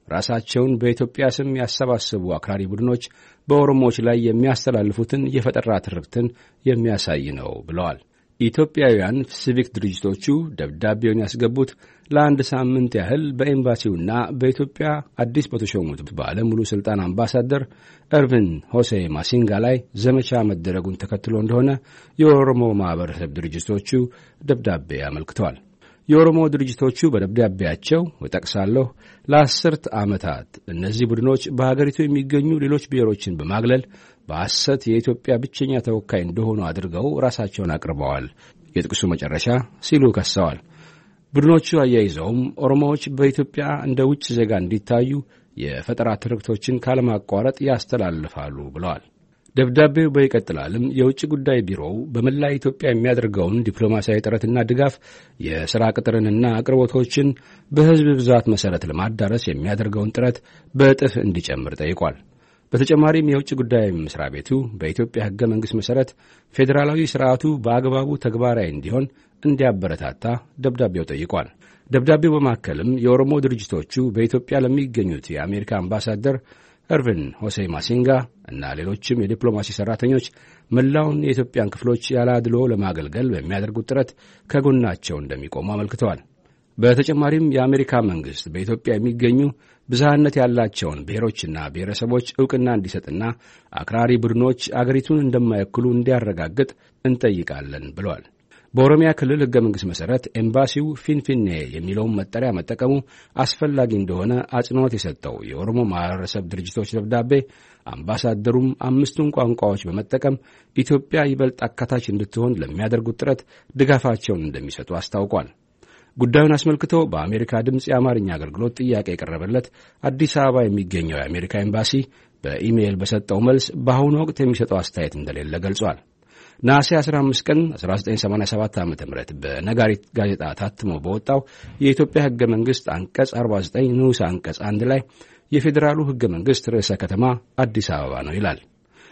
ራሳቸውን በኢትዮጵያ ስም ያሰባሰቡ አክራሪ ቡድኖች በኦሮሞዎች ላይ የሚያስተላልፉትን የፈጠራ ትርክትን የሚያሳይ ነው ብለዋል። ኢትዮጵያውያን ሲቪክ ድርጅቶቹ ደብዳቤውን ያስገቡት ለአንድ ሳምንት ያህል በኤምባሲውና በኢትዮጵያ አዲስ በተሾሙት ባለሙሉ ሥልጣን አምባሳደር እርቪን ሆሴ ማሲንጋ ላይ ዘመቻ መደረጉን ተከትሎ እንደሆነ የኦሮሞ ማኅበረሰብ ድርጅቶቹ ደብዳቤ አመልክተዋል። የኦሮሞ ድርጅቶቹ በደብዳቤያቸው እጠቅሳለሁ፣ ለ10 ዓመታት እነዚህ ቡድኖች በሀገሪቱ የሚገኙ ሌሎች ብሔሮችን በማግለል በሐሰት የኢትዮጵያ ብቸኛ ተወካይ እንደሆኑ አድርገው ራሳቸውን አቅርበዋል፣ የጥቅሱ መጨረሻ ሲሉ ከሰዋል። ቡድኖቹ አያይዘውም ኦሮሞዎች በኢትዮጵያ እንደ ውጭ ዜጋ እንዲታዩ የፈጠራ ትርክቶችን ካለማቋረጥ ያስተላልፋሉ ብለዋል። ደብዳቤው በይቀጥላልም የውጭ ጉዳይ ቢሮው በመላ ኢትዮጵያ የሚያደርገውን ዲፕሎማሲያዊ ጥረትና ድጋፍ፣ የሥራ ቅጥርንና አቅርቦቶችን በሕዝብ ብዛት መሠረት ለማዳረስ የሚያደርገውን ጥረት በእጥፍ እንዲጨምር ጠይቋል። በተጨማሪም የውጭ ጉዳይ መስሪያ ቤቱ በኢትዮጵያ ሕገ መንግሥት መሠረት ፌዴራላዊ ሥርዓቱ በአግባቡ ተግባራዊ እንዲሆን እንዲያበረታታ ደብዳቤው ጠይቋል። ደብዳቤው በማከልም የኦሮሞ ድርጅቶቹ በኢትዮጵያ ለሚገኙት የአሜሪካ አምባሳደር እርቪን ሆሴ ማሲንጋ እና ሌሎችም የዲፕሎማሲ ሠራተኞች መላውን የኢትዮጵያን ክፍሎች ያለ አድሎ ለማገልገል በሚያደርጉት ጥረት ከጎናቸው እንደሚቆሙ አመልክተዋል። በተጨማሪም የአሜሪካ መንግሥት በኢትዮጵያ የሚገኙ ብዝሃነት ያላቸውን ብሔሮችና ብሔረሰቦች ዕውቅና እንዲሰጥና አክራሪ ቡድኖች አገሪቱን እንደማይወክሉ እንዲያረጋግጥ እንጠይቃለን ብለዋል። በኦሮሚያ ክልል ሕገ መንግሥት መሠረት ኤምባሲው ፊንፊኔ የሚለውን መጠሪያ መጠቀሙ አስፈላጊ እንደሆነ አጽንዖት የሰጠው የኦሮሞ ማኅበረሰብ ድርጅቶች ደብዳቤ አምባሳደሩም 5ቱን ቋንቋዎች በመጠቀም ኢትዮጵያ ይበልጥ አካታች እንድትሆን ለሚያደርጉት ጥረት ድጋፋቸውን እንደሚሰጡ አስታውቋል። ጉዳዩን አስመልክቶ በአሜሪካ ድምፅ የአማርኛ አገልግሎት ጥያቄ የቀረበለት አዲስ አበባ የሚገኘው የአሜሪካ ኤምባሲ በኢሜይል በሰጠው መልስ በአሁኑ ወቅት የሚሰጠው አስተያየት እንደሌለ ገልጿል። ነሐሴ 15 ቀን 1987 ዓ.ም በነጋሪት ጋዜጣ ታትሞ በወጣው የኢትዮጵያ ሕገ መንግሥት አንቀጽ 49 ንዑስ አንቀጽ 1 ላይ የፌዴራሉ ሕገ መንግሥት ርዕሰ ከተማ አዲስ አበባ ነው ይላል።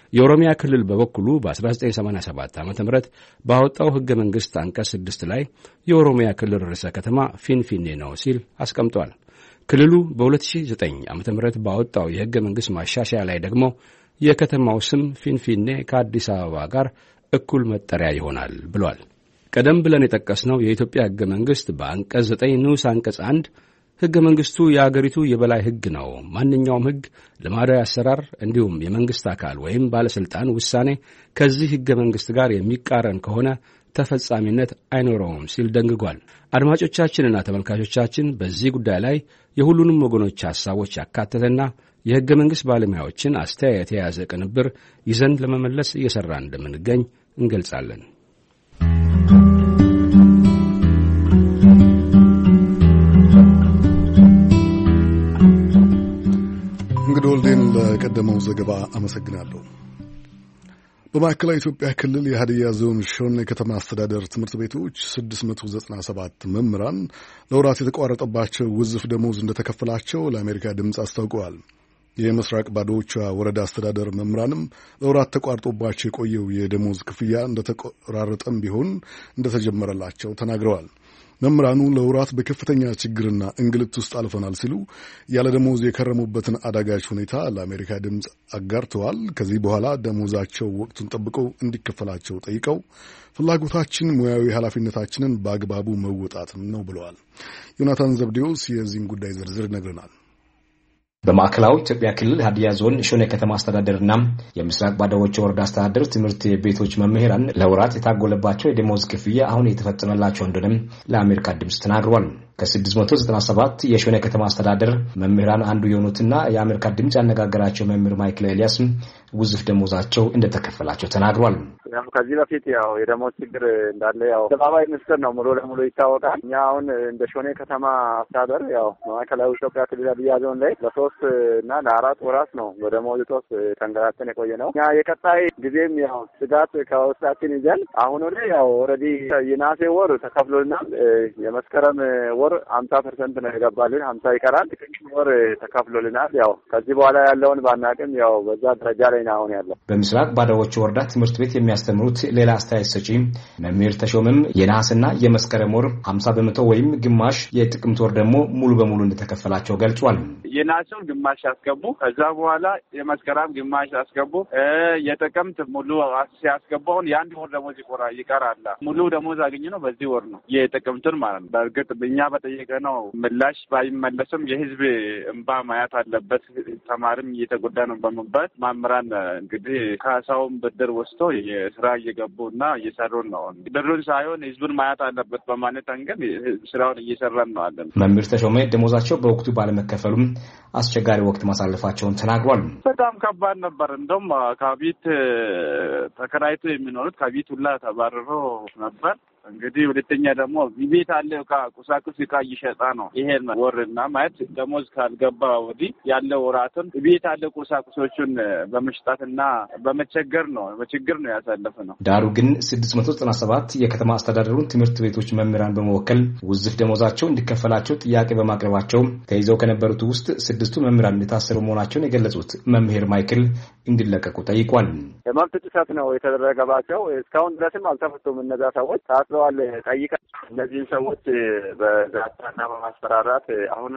የኦሮሚያ ክልል በበኩሉ በ1987 ዓ.ም ባወጣው ሕገ መንግሥት አንቀጽ 6 ላይ የኦሮሚያ ክልል ርዕሰ ከተማ ፊንፊኔ ነው ሲል አስቀምጧል። ክልሉ በ2009 ዓ.ም ባወጣው የሕገ መንግሥት ማሻሻያ ላይ ደግሞ የከተማው ስም ፊንፊኔ ከአዲስ አበባ ጋር እኩል መጠሪያ ይሆናል ብሏል። ቀደም ብለን የጠቀስነው የኢትዮጵያ ሕገ መንግሥት በአንቀጽ 9 ንዑስ አንቀጽ 1 ሕገ መንግሥቱ የአገሪቱ የበላይ ሕግ ነው፣ ማንኛውም ሕግ፣ ልማዳዊ አሰራር እንዲሁም የመንግሥት አካል ወይም ባለሥልጣን ውሳኔ ከዚህ ሕገ መንግሥት ጋር የሚቃረን ከሆነ ተፈጻሚነት አይኖረውም ሲል ደንግጓል። አድማጮቻችንና ተመልካቾቻችን በዚህ ጉዳይ ላይ የሁሉንም ወገኖች ሐሳቦች ያካተተና የሕገ መንግሥት ባለሙያዎችን አስተያየት የያዘ ቅንብር ይዘን ለመመለስ እየሠራን እንደምንገኝ እንገልጻለን። እንግዲህ ወልዴን ለቀደመው ዘገባ አመሰግናለሁ። በማዕከላዊ ኢትዮጵያ ክልል የሀዲያ ዞን ሾኔ ከተማ አስተዳደር ትምህርት ቤቶች 697 መምህራን ለወራት የተቋረጠባቸው ውዝፍ ደሞዝ እንደተከፈላቸው ለአሜሪካ ድምፅ አስታውቀዋል። የምስራቅ ባዶዎቿ ወረዳ አስተዳደር መምህራንም ለወራት ተቋርጦባቸው የቆየው የደሞዝ ክፍያ እንደተቆራረጠም ቢሆን እንደተጀመረላቸው ተናግረዋል። መምህራኑ ለወራት በከፍተኛ ችግርና እንግልት ውስጥ አልፈናል ሲሉ ያለ ደሞዝ የከረሙበትን አዳጋች ሁኔታ ለአሜሪካ ድምፅ አጋርተዋል። ከዚህ በኋላ ደሞዛቸው ወቅቱን ጠብቀው እንዲከፈላቸው ጠይቀው ፍላጎታችን ሙያዊ ኃላፊነታችንን በአግባቡ መወጣትም ነው ብለዋል። ዮናታን ዘብዴዎስ የዚህን ጉዳይ ዝርዝር ይነግረናል። በማዕከላዊ ኢትዮጵያ ክልል ሀዲያ ዞን ሾኔ ከተማ አስተዳደርና የምስራቅ ባዶዎቿ ወረዳ አስተዳደር ትምህርት ቤቶች መምህራን ለወራት የታጎለባቸው የደሞዝ ክፍያ አሁን የተፈጸመላቸው እንደሆነ ለአሜሪካ ድምፅ ተናግሯል። ከ697 የሾኔ ከተማ አስተዳደር መምህራን አንዱ የሆኑትና የአሜሪካ ድምፅ ያነጋገራቸው መምህር ማይክል ኤልያስ ውዝፍ ደሞዛቸው እንደተከፈላቸው ተናግሯል። ከዚህ በፊት ያው የደሞዝ ችግር እንዳለ ያው ተባባይ ምስጢር ነው፣ ሙሉ ለሙሉ ይታወቃል። እኛ አሁን እንደ ሾኔ ከተማ አስተዳደር ያው ማዕከላዊ ኢትዮጵያ ክልል ሀዲያ ዞን ላይ ለ3 እና ለ4 ወራት ነው በደሞዝ እጦት ተንገላተን የቆየ ነው። እኛ የቀጣይ ጊዜም ያው ስጋት ከውስጣችን ይዘን አሁን ላይ ያው ኦልሬዲ የነሐሴ ወር ተከፍሎልናል። የመስከረም ወር 50% ነው የገባልን፣ 50 ይቀራል። ወር ተከፍሎልናል። ያው ከዚህ በኋላ ያለውን ባናቅም ያው በዛ ደረጃ ላይ ነው አሁን ያለው። በምስራቅ ባዶዎቿ ወረዳ ትምህርት ቤት የሚያስተምሩት ሌላ አስተያየት ሰጪ መምህር ተሾመም የነሐስና የመስከረም ወር 50% ወይም ግማሽ፣ የጥቅምት ወር ደግሞ ሙሉ በሙሉ እንደተከፈላቸው ገልጿል። የነሐሱን ግማሽ ያስገቡ፣ ከዛ በኋላ የመስከረም ግማሽ ያስገቡ፣ የጥቅምት ሙሉ ሲያስገባውን የአንድ ወር ደሞዝ ይቀራል። ሙሉ ደሞዝ አገኘነው በዚህ ወር ነው የጥቅምትን ማለት ነው። በእርግጥ እኛ በጠየቅነው ምላሽ ባይመለስም የህዝብ እንባ ማየት አለበት፣ ተማሪም እየተጎዳ ነው በመባል መምህራን እንግዲህ ካሳውን ብድር ወስዶ የስራ እየገቡና እየሰሩ ነው። ብድሩን ሳይሆን ህዝቡን ማየት አለበት በማለት አንገን ስራውን እየሰራን ነው አለን። መምህር ተሾመ ደሞዛቸው በወቅቱ ባለመከፈሉም አስቸጋሪ ወቅት ማሳለፋቸውን ተናግሯል። በጣም ከባድ ነበር። እንደውም ከቤት ተከራይቶ የሚኖሩት ከቤት ሁላ ተባረሮ ነበር። እንግዲህ ሁለተኛ ደግሞ ቤት አለ ቁሳቁስ ዕቃ እየሸጣ ነው። ይሄን ወርና ማለት ደሞዝ ካልገባ ወዲህ ያለው ወራትን ቤት አለ ቁሳቁሶቹን በመሽጣትና በመቸገር ነው ያሳለፈ ነው። ዳሩ ግን 697 የከተማ አስተዳደሩን ትምህርት ቤቶች መምህራን በመወከል ውዝፍ ደሞዛቸው እንዲከፈላቸው ጥያቄ በማቅረባቸው ተይዘው ከነበሩት ውስጥ 6 መምህራን እንደታሰሩ መሆናቸውን የገለጹት መምህር ማይክል እንዲለቀቁ ጠይቋል። የመብት ጥሰት ነው የተደረገባቸው። እስካሁን ድረስም አልተፈቱም። እነዛ ሰዎች ታስረዋል። ጠይቀን እነዚህን ሰዎች በዛቻና በማስፈራራት አሁን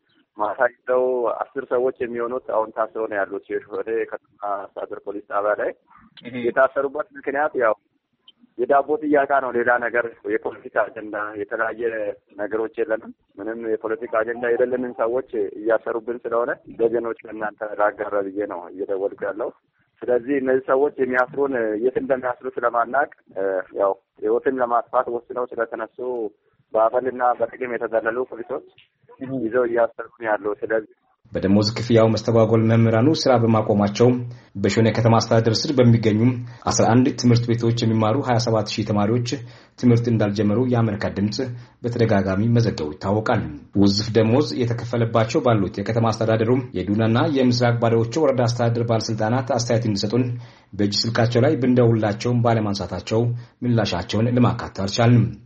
ማሳይተው 10 ሰዎች የሚሆኑት አሁን ታስረው ነው ያሉት። ወደ ከተማ አስተዳደር ፖሊስ ጣቢያ ላይ የታሰሩበት ምክንያት ያው የዳቦ ጥያቄ ነው። ሌላ ነገር የፖለቲካ አጀንዳ የተለያየ ነገሮች የለንም። ምንም የፖለቲካ አጀንዳ የሌለንን ሰዎች እያሰሩብን ስለሆነ ወገኖች ከእናንተ ላጋራ ብዬ ነው እየደወልኩ ያለው። ስለዚህ እነዚህ ሰዎች የሚያስሩን የት እንደሚያስሩ ስለማናቅ ያው ህይወትን ለማጥፋት ወስነው ስለተነሱ በአፈልና በጥቅም የተዘለሉ ፖሊሶች ይዘው እያሰሩ ያሉ። ስለዚህ በደሞዝ ክፍያው መስተጓጎል መምህራኑ ስራ በማቆማቸው በሾኔ ከተማ አስተዳደር ስር በሚገኙ 11 ትምህርት ቤቶች የሚማሩ 27000 ተማሪዎች ትምህርት እንዳልጀመሩ የአሜሪካ ድምጽ በተደጋጋሚ መዘገቡ ይታወቃል። ውዝፍ ደሞዝ የተከፈለባቸው ባሉት የከተማ አስተዳደሩ የዱናና የምስራቅ ባዶዎቿ ወረዳ አስተዳደር ባለስልጣናት አስተያየት እንዲሰጡን በእጅ ስልካቸው ላይ ብንደውላቸው ባለማንሳታቸው ምላሻቸውን ለማካተት አልቻልንም።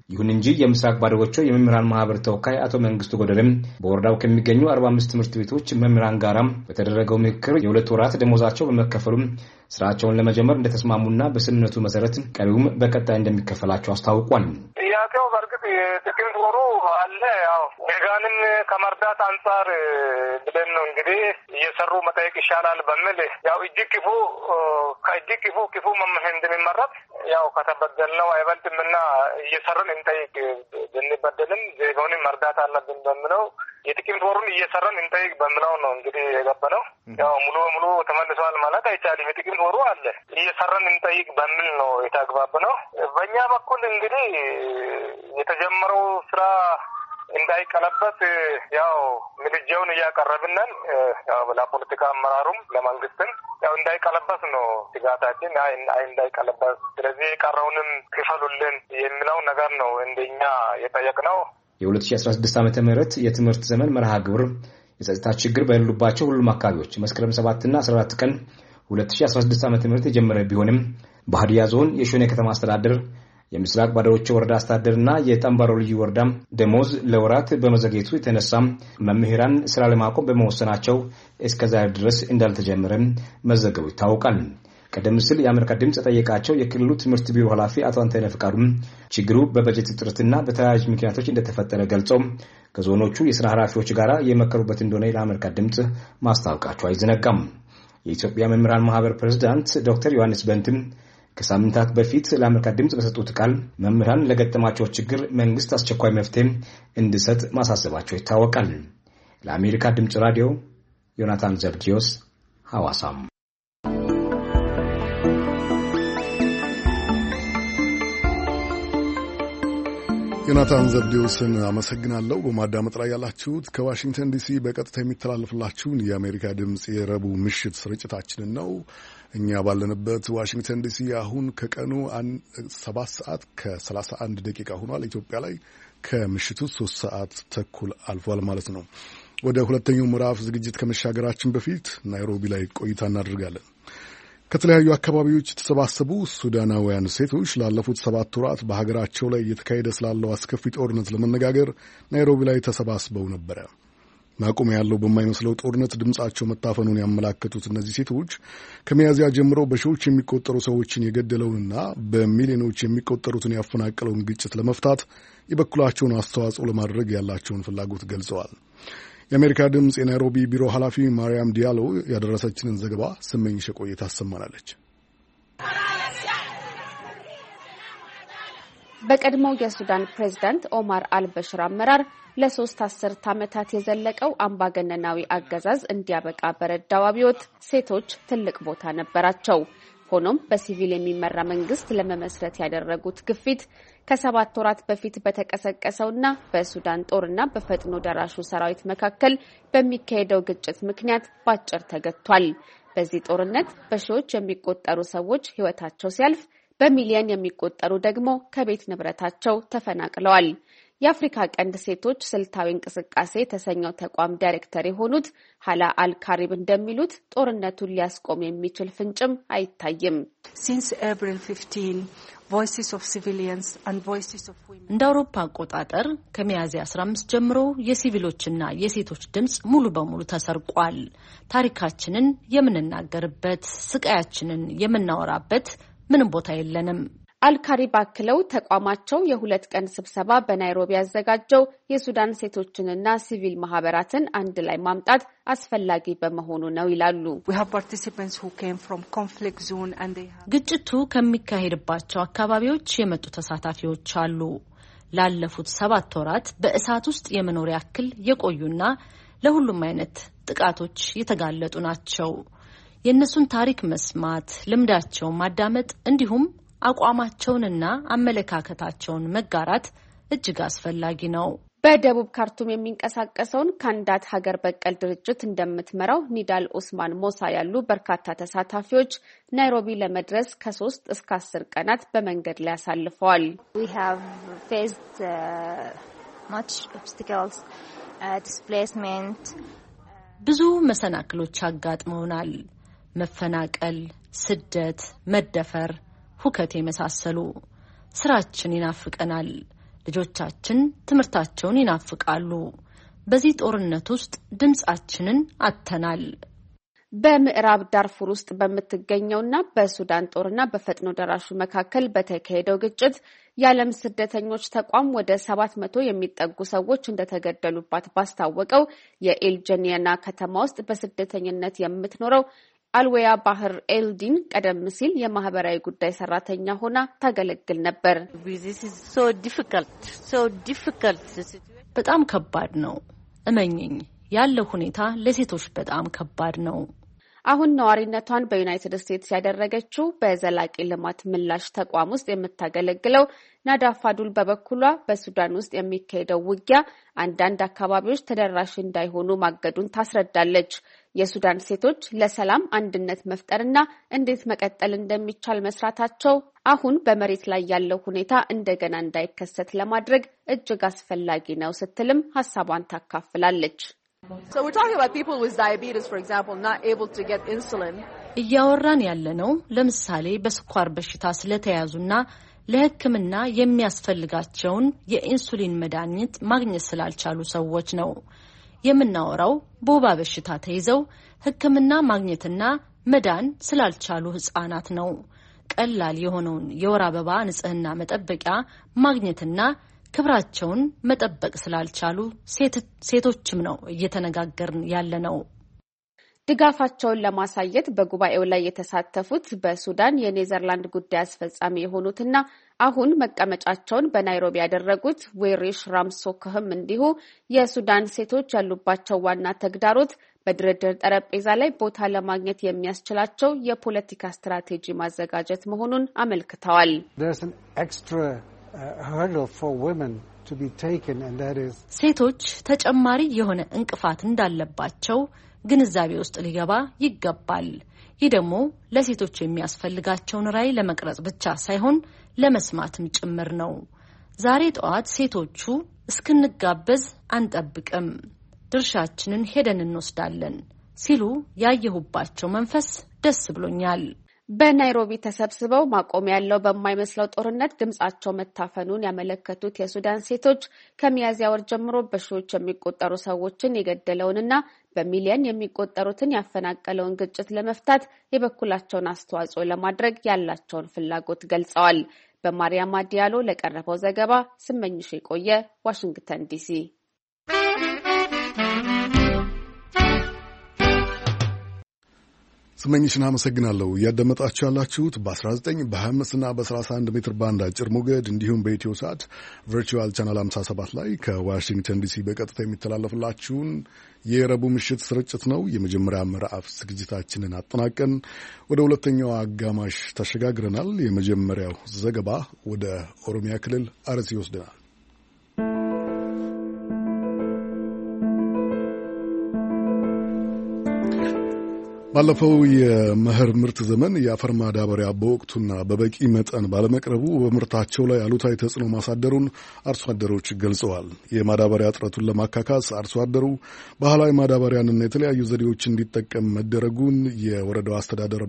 ይሁን እንጂ የምስራቅ ባዶዎቹ የመምህራን ማህበር ተወካይ አቶ መንግስቱ ጎደለም በወረዳው ከሚገኙ 45 ትምህርት ቤቶች መምህራን ጋራ በተደረገው ምክክር የሁለት ወራት ደሞዛቸው በመከፈሉም ስራቸውን ለመጀመር እንደተስማሙና በስምምነቱ መሰረት ቀሪውም በቀጣይ እንደሚከፈላቸው አስታውቋል። ጥያቄው በርግጥ የጥቅምት ወሩ አለ ያው ዜጋንን ከመርዳት አንጻር ብለን ነው እንግዲህ እየሰሩ መጠየቅ ይሻላል በሚል ያው እጅግ ክፉ መምህር እንደሚመረጥ ያው ከተበደልነው አይበልጥምና እየሰራን እንጠይቅ ብንበደልም ዜጋውንም መርዳት አለብን በሚለው የጥቅምት ወሩን እየሰራን እንጠይቅ በሚለው ነው እንግዲህ የገባነው። ያው ሙሉ በሙሉ ተመልሷል ማለት አይቻልም። የጥቅምት ወሩ አለ እየሰራን እንጠይቅ በሚል ነው የተግባባነው። በእኛ በኩል እንግዲህ የተጀመረው ስራ እንዳይቀለበስ ያው ምልጃውን እያቀረብነን ያው ለፖለቲካ አመራሩም ለመንግስትም ያው እንዳይቀለበስ ነው ስጋታችን። እንዳይቀለበስ ስለዚህ የቀረውንም ክፈሉልን የሚለው ነገር ነው እንደኛ የጠየቅነው። የ2016 ዓመተ ምህረት የትምህርት ዘመን መርሃ ግብር የጸጥታ ችግር በሌሉባቸው ሁሉም አካባቢዎች መስከረም 7 እና 14 ቀን 2016 ዓመተ ምህረት የጀመረ ቢሆንም በሀዲያ ዞን የሾኔ ከተማ አስተዳደር የምስራቅ ባዶዎቹ ወረዳ አስተዳደርና የጠምባሮ ልዩ ወረዳ ደሞዝ ለወራት በመዘግየቱ የተነሳ መምህራን ስራ ለማቆም በመወሰናቸው እስከዛሬ ድረስ እንዳልተጀመረ መዘገቡ ይታወቃል። ቀደም ሲል የአሜሪካ ድምጽ ጠየቃቸው የክልሉ ትምህርት ቢሮ ኃላፊ አቶ አንተነህ ፍቃዱ ችግሩ በበጀት እጥረትና በተያያዥ ምክንያቶች እንደተፈጠረ ገልጸው ከዞኖቹ የስራ ኃላፊዎች ጋር የመከሩበት እንደሆነ ለአሜሪካ ድምጽ ማስታወቃቸው አይዘነጋም። የኢትዮጵያ መምህራን ማህበር ፕሬዝዳንት ዶክተር ዮሐንስ በንትም ከሳምንታት በፊት ለአሜሪካ ድምጽ በሰጡት ቃል መምህራን ለገጠማቸው ችግር መንግስት አስቸኳይ መፍትሄ እንዲሰጥ ማሳሰባቸው ይታወቃል። ለአሜሪካ ድምጽ ራዲዮ ዮናታን ዘብዲዮስ ሐዋሳም። ዮናታን ዘብዴዎስን አመሰግናለሁ። በማዳመጥ ላይ ያላችሁት ከዋሽንግተን ዲሲ በቀጥታ የሚተላለፍላችሁን የአሜሪካ ድምፅ የረቡዕ ምሽት ስርጭታችንን ነው። እኛ ባለንበት ዋሽንግተን ዲሲ አሁን ከቀኑ 7 ሰዓት ከ31 ደቂቃ ሆኗል። ኢትዮጵያ ላይ ከምሽቱ 3 ሰዓት ተኩል አልፏል ማለት ነው። ወደ ሁለተኛው ምዕራፍ ዝግጅት ከመሻገራችን በፊት ናይሮቢ ላይ ቆይታ እናደርጋለን። ከተለያዩ አካባቢዎች የተሰባሰቡ ሱዳናውያን ሴቶች ላለፉት 7 ወራት በሀገራቸው ላይ እየተካሄደ ስላለው አስከፊ ጦርነት ለመነጋገር ናይሮቢ ላይ ተሰባስበው ነበረ። ማቆሚያ ያለው በማይመስለው ጦርነት ድምጻቸው መታፈኑን ያመላከቱት እነዚህ ሴቶች ከሚያዝያ ጀምሮ በሺዎች የሚቆጠሩ ሰዎችን የገደለውንና በሚሊዮኖች የሚቆጠሩትን ያፈናቀለውን ግጭት ለመፍታት የበኩላቸውን አስተዋጽኦ ለማድረግ ያላቸውን ፍላጎት ገልጸዋል። የአሜሪካ ድምፅ የናይሮቢ ቢሮ ኃላፊ ማርያም ዲያሎ ያደረሰችንን ዘገባ ስመኝሽ ቆይታ ታሰማናለች። በቀድሞው የሱዳን ፕሬዝዳንት ኦማር አልበሽር አመራር ለ3 አስርት ዓመታት የዘለቀው አምባገነናዊ አገዛዝ እንዲያበቃ በረዳው አብዮት ሴቶች ትልቅ ቦታ ነበራቸው። ሆኖም በሲቪል የሚመራ መንግስት ለመመስረት ያደረጉት ግፊት ከ7 ወራት በፊት በተቀሰቀሰውና በሱዳን ጦርና በፈጥኖ ደራሹ ሰራዊት መካከል በሚካሄደው ግጭት ምክንያት ባጭር ተገቷል። በዚህ ጦርነት በሺዎች የሚቆጠሩ ሰዎች ሕይወታቸው ሲያልፍ በሚሊዮን የሚቆጠሩ ደግሞ ከቤት ንብረታቸው ተፈናቅለዋል። የአፍሪካ ቀንድ ሴቶች ስልታዊ እንቅስቃሴ የተሰኘው ተቋም ዳይሬክተር የሆኑት ሀላ አልካሪብ እንደሚሉት ጦርነቱን ሊያስቆም የሚችል ፍንጭም አይታይም። እንደ አውሮፓ አቆጣጠር ከሚያዝያ 15 ጀምሮ የሲቪሎችና የሴቶች ድምጽ ሙሉ በሙሉ ተሰርቋል። ታሪካችንን የምንናገርበት፣ ስቃያችንን የምናወራበት ምንም ቦታ የለንም። አልካሪብ አክለው ተቋማቸው የ2 ቀን ስብሰባ በናይሮቢ ያዘጋጀው የሱዳን ሴቶችንና ሲቪል ማህበራትን አንድ ላይ ማምጣት አስፈላጊ በመሆኑ ነው ይላሉ። ግጭቱ ከሚካሄድባቸው አካባቢዎች የመጡ ተሳታፊዎች አሉ። ላለፉት 7 ወራት በእሳት ውስጥ የመኖር ያክል የቆዩና ለሁሉም አይነት ጥቃቶች የተጋለጡ ናቸው። የእነሱን ታሪክ መስማት፣ ልምዳቸውን ማዳመጥ እንዲሁም አቋማቸውንና አመለካከታቸውን መጋራት እጅግ አስፈላጊ ነው። በደቡብ ካርቱም የሚንቀሳቀሰውን ካንዳት ሀገር በቀል ድርጅት እንደምትመራው ኒዳል ኦስማን ሞሳ ያሉ በርካታ ተሳታፊዎች ናይሮቢ ለመድረስ ከ3 እስከ 10 ቀናት በመንገድ ላይ አሳልፈዋል። ብዙ መሰናክሎች አጋጥመውናል። መፈናቀል፣ ስደት፣ መደፈር፣ ሁከት የመሳሰሉ። ስራችን ይናፍቀናል። ልጆቻችን ትምህርታቸውን ይናፍቃሉ። በዚህ ጦርነት ውስጥ ድምጻችንን አጥተናል። በምዕራብ ዳርፉር ውስጥ በምትገኘውና በሱዳን ጦርና በፈጥኖ ደራሹ መካከል በተካሄደው ግጭት የዓለም ስደተኞች ተቋም ወደ 700 የሚጠጉ ሰዎች እንደተገደሉባት ባስታወቀው የኤልጀኒያና ከተማ ውስጥ በስደተኝነት የምትኖረው አልዌያ ባህር ኤልዲን ቀደም ሲል የማህበራዊ ጉዳይ ሰራተኛ ሆና ታገለግል ነበር። በጣም ከባድ ነው። እመኚኝ፣ ያለው ሁኔታ ለሴቶች በጣም ከባድ ነው። አሁን ነዋሪነቷን በዩናይትድ ስቴትስ ያደረገችው በዘላቂ ልማት ምላሽ ተቋም ውስጥ የምታገለግለው ናዳፋዱል በበኩሏ በሱዳን ውስጥ የሚካሄደው ውጊያ አንዳንድ አካባቢዎች ተደራሽ እንዳይሆኑ ማገዱን ታስረዳለች። የሱዳን ሴቶች ለሰላም አንድነት መፍጠርና እንዴት መቀጠል እንደሚቻል መስራታቸው አሁን በመሬት ላይ ያለው ሁኔታ እንደገና እንዳይከሰት ለማድረግ እጅግ አስፈላጊ ነው ስትልም ሐሳቧን ታካፍላለች። So we're talking about people with diabetes, for example, not able to get insulin. እያወራን ያለነው ለምሳሌ በስኳር በሽታ ስለተያዙና ለሕክምና የሚያስፈልጋቸውን የኢንሱሊን መድኃኒት ማግኘት ስላልቻሉ ሰዎች ነው። የምናወራው በወባ በሽታ ተይዘው ሕክምና ማግኘትና መዳን ስላልቻሉ ህፃናት ነው። ቀላል የሆነውን የወር አበባ ንጽህና መጠበቂያ ማግኘትና ክብራቸውን መጠበቅ ስላልቻሉ ሴቶችም ነው እየተነጋገርን ያለነው። ድጋፋቸውን ለማሳየት በጉባኤው ላይ የተሳተፉት በሱዳን የኔዘርላንድ ጉዳይ አስፈጻሚ የሆኑትና አሁን መቀመጫቸውን በናይሮቢ ያደረጉት ዌሪሽ ራምሶክህም እንዲሁ የሱዳን ሴቶች ያሉባቸው ዋና ተግዳሮት በድርድር ጠረጴዛ ላይ ቦታ ለማግኘት የሚያስችላቸው የፖለቲካ ስትራቴጂ ማዘጋጀት መሆኑን አመልክተዋል። ሴቶች ተጨማሪ የሆነ እንቅፋት እንዳለባቸው ግንዛቤ ውስጥ ሊገባ ይገባል። ይህ ደግሞ ለሴቶች የሚያስፈልጋቸውን ራዕይ ለመቅረጽ ብቻ ሳይሆን ለመስማትም ጭምር ነው። ዛሬ ጠዋት ሴቶቹ እስክንጋበዝ አንጠብቅም፣ ድርሻችንን ሄደን እንወስዳለን ሲሉ ያየሁባቸው መንፈስ ደስ ብሎኛል። በናይሮቢ ተሰብስበው ማቆም ያለው በማይመስለው ጦርነት ድምጻቸው መታፈኑን ያመለከቱት የሱዳን ሴቶች ከሚያዝያ ወር ጀምሮ በሺዎች የሚቆጠሩ ሰዎችን የገደለውንና በሚሊዮን የሚቆጠሩትን ያፈናቀለውን ግጭት ለመፍታት የበኩላቸውን አስተዋጽኦ ለማድረግ ያላቸውን ፍላጎት ገልጸዋል። በማርያም ዲያሎ ለቀረበው ዘገባ ስመኝሽ የቆየ ዋሽንግተን ዲሲ። ስመኝሽን አመሰግናለሁ። እያዳመጣችሁ ያላችሁት በ19 በ25 እና በ31 ሜትር ባንድ አጭር ሞገድ እንዲሁም በኢትዮ ሳት ቨርቹዋል ቻናል 57 ላይ ከዋሽንግተን ዲሲ በቀጥታ የሚተላለፍላችሁን የረቡዕ ምሽት ስርጭት ነው። የመጀመሪያ ምዕራፍ ዝግጅታችንን አጠናቀን ወደ ሁለተኛው አጋማሽ ተሸጋግረናል። የመጀመሪያው ዘገባ ወደ ኦሮሚያ ክልል አርሲ ይወስደናል። ባለፈው የመኸር ምርት ዘመን የአፈር ማዳበሪያ በወቅቱና በበቂ መጠን ባለመቅረቡ በምርታቸው ላይ አሉታዊ ተጽዕኖ ማሳደሩን አርሶ አደሮች ገልጸዋል። የማዳበሪያ እጥረቱን ለማካካስ አርሶ አደሩ ባህላዊ ማዳበሪያንና የተለያዩ ዘዴዎች እንዲጠቀም መደረጉን የወረዳው አስተዳደር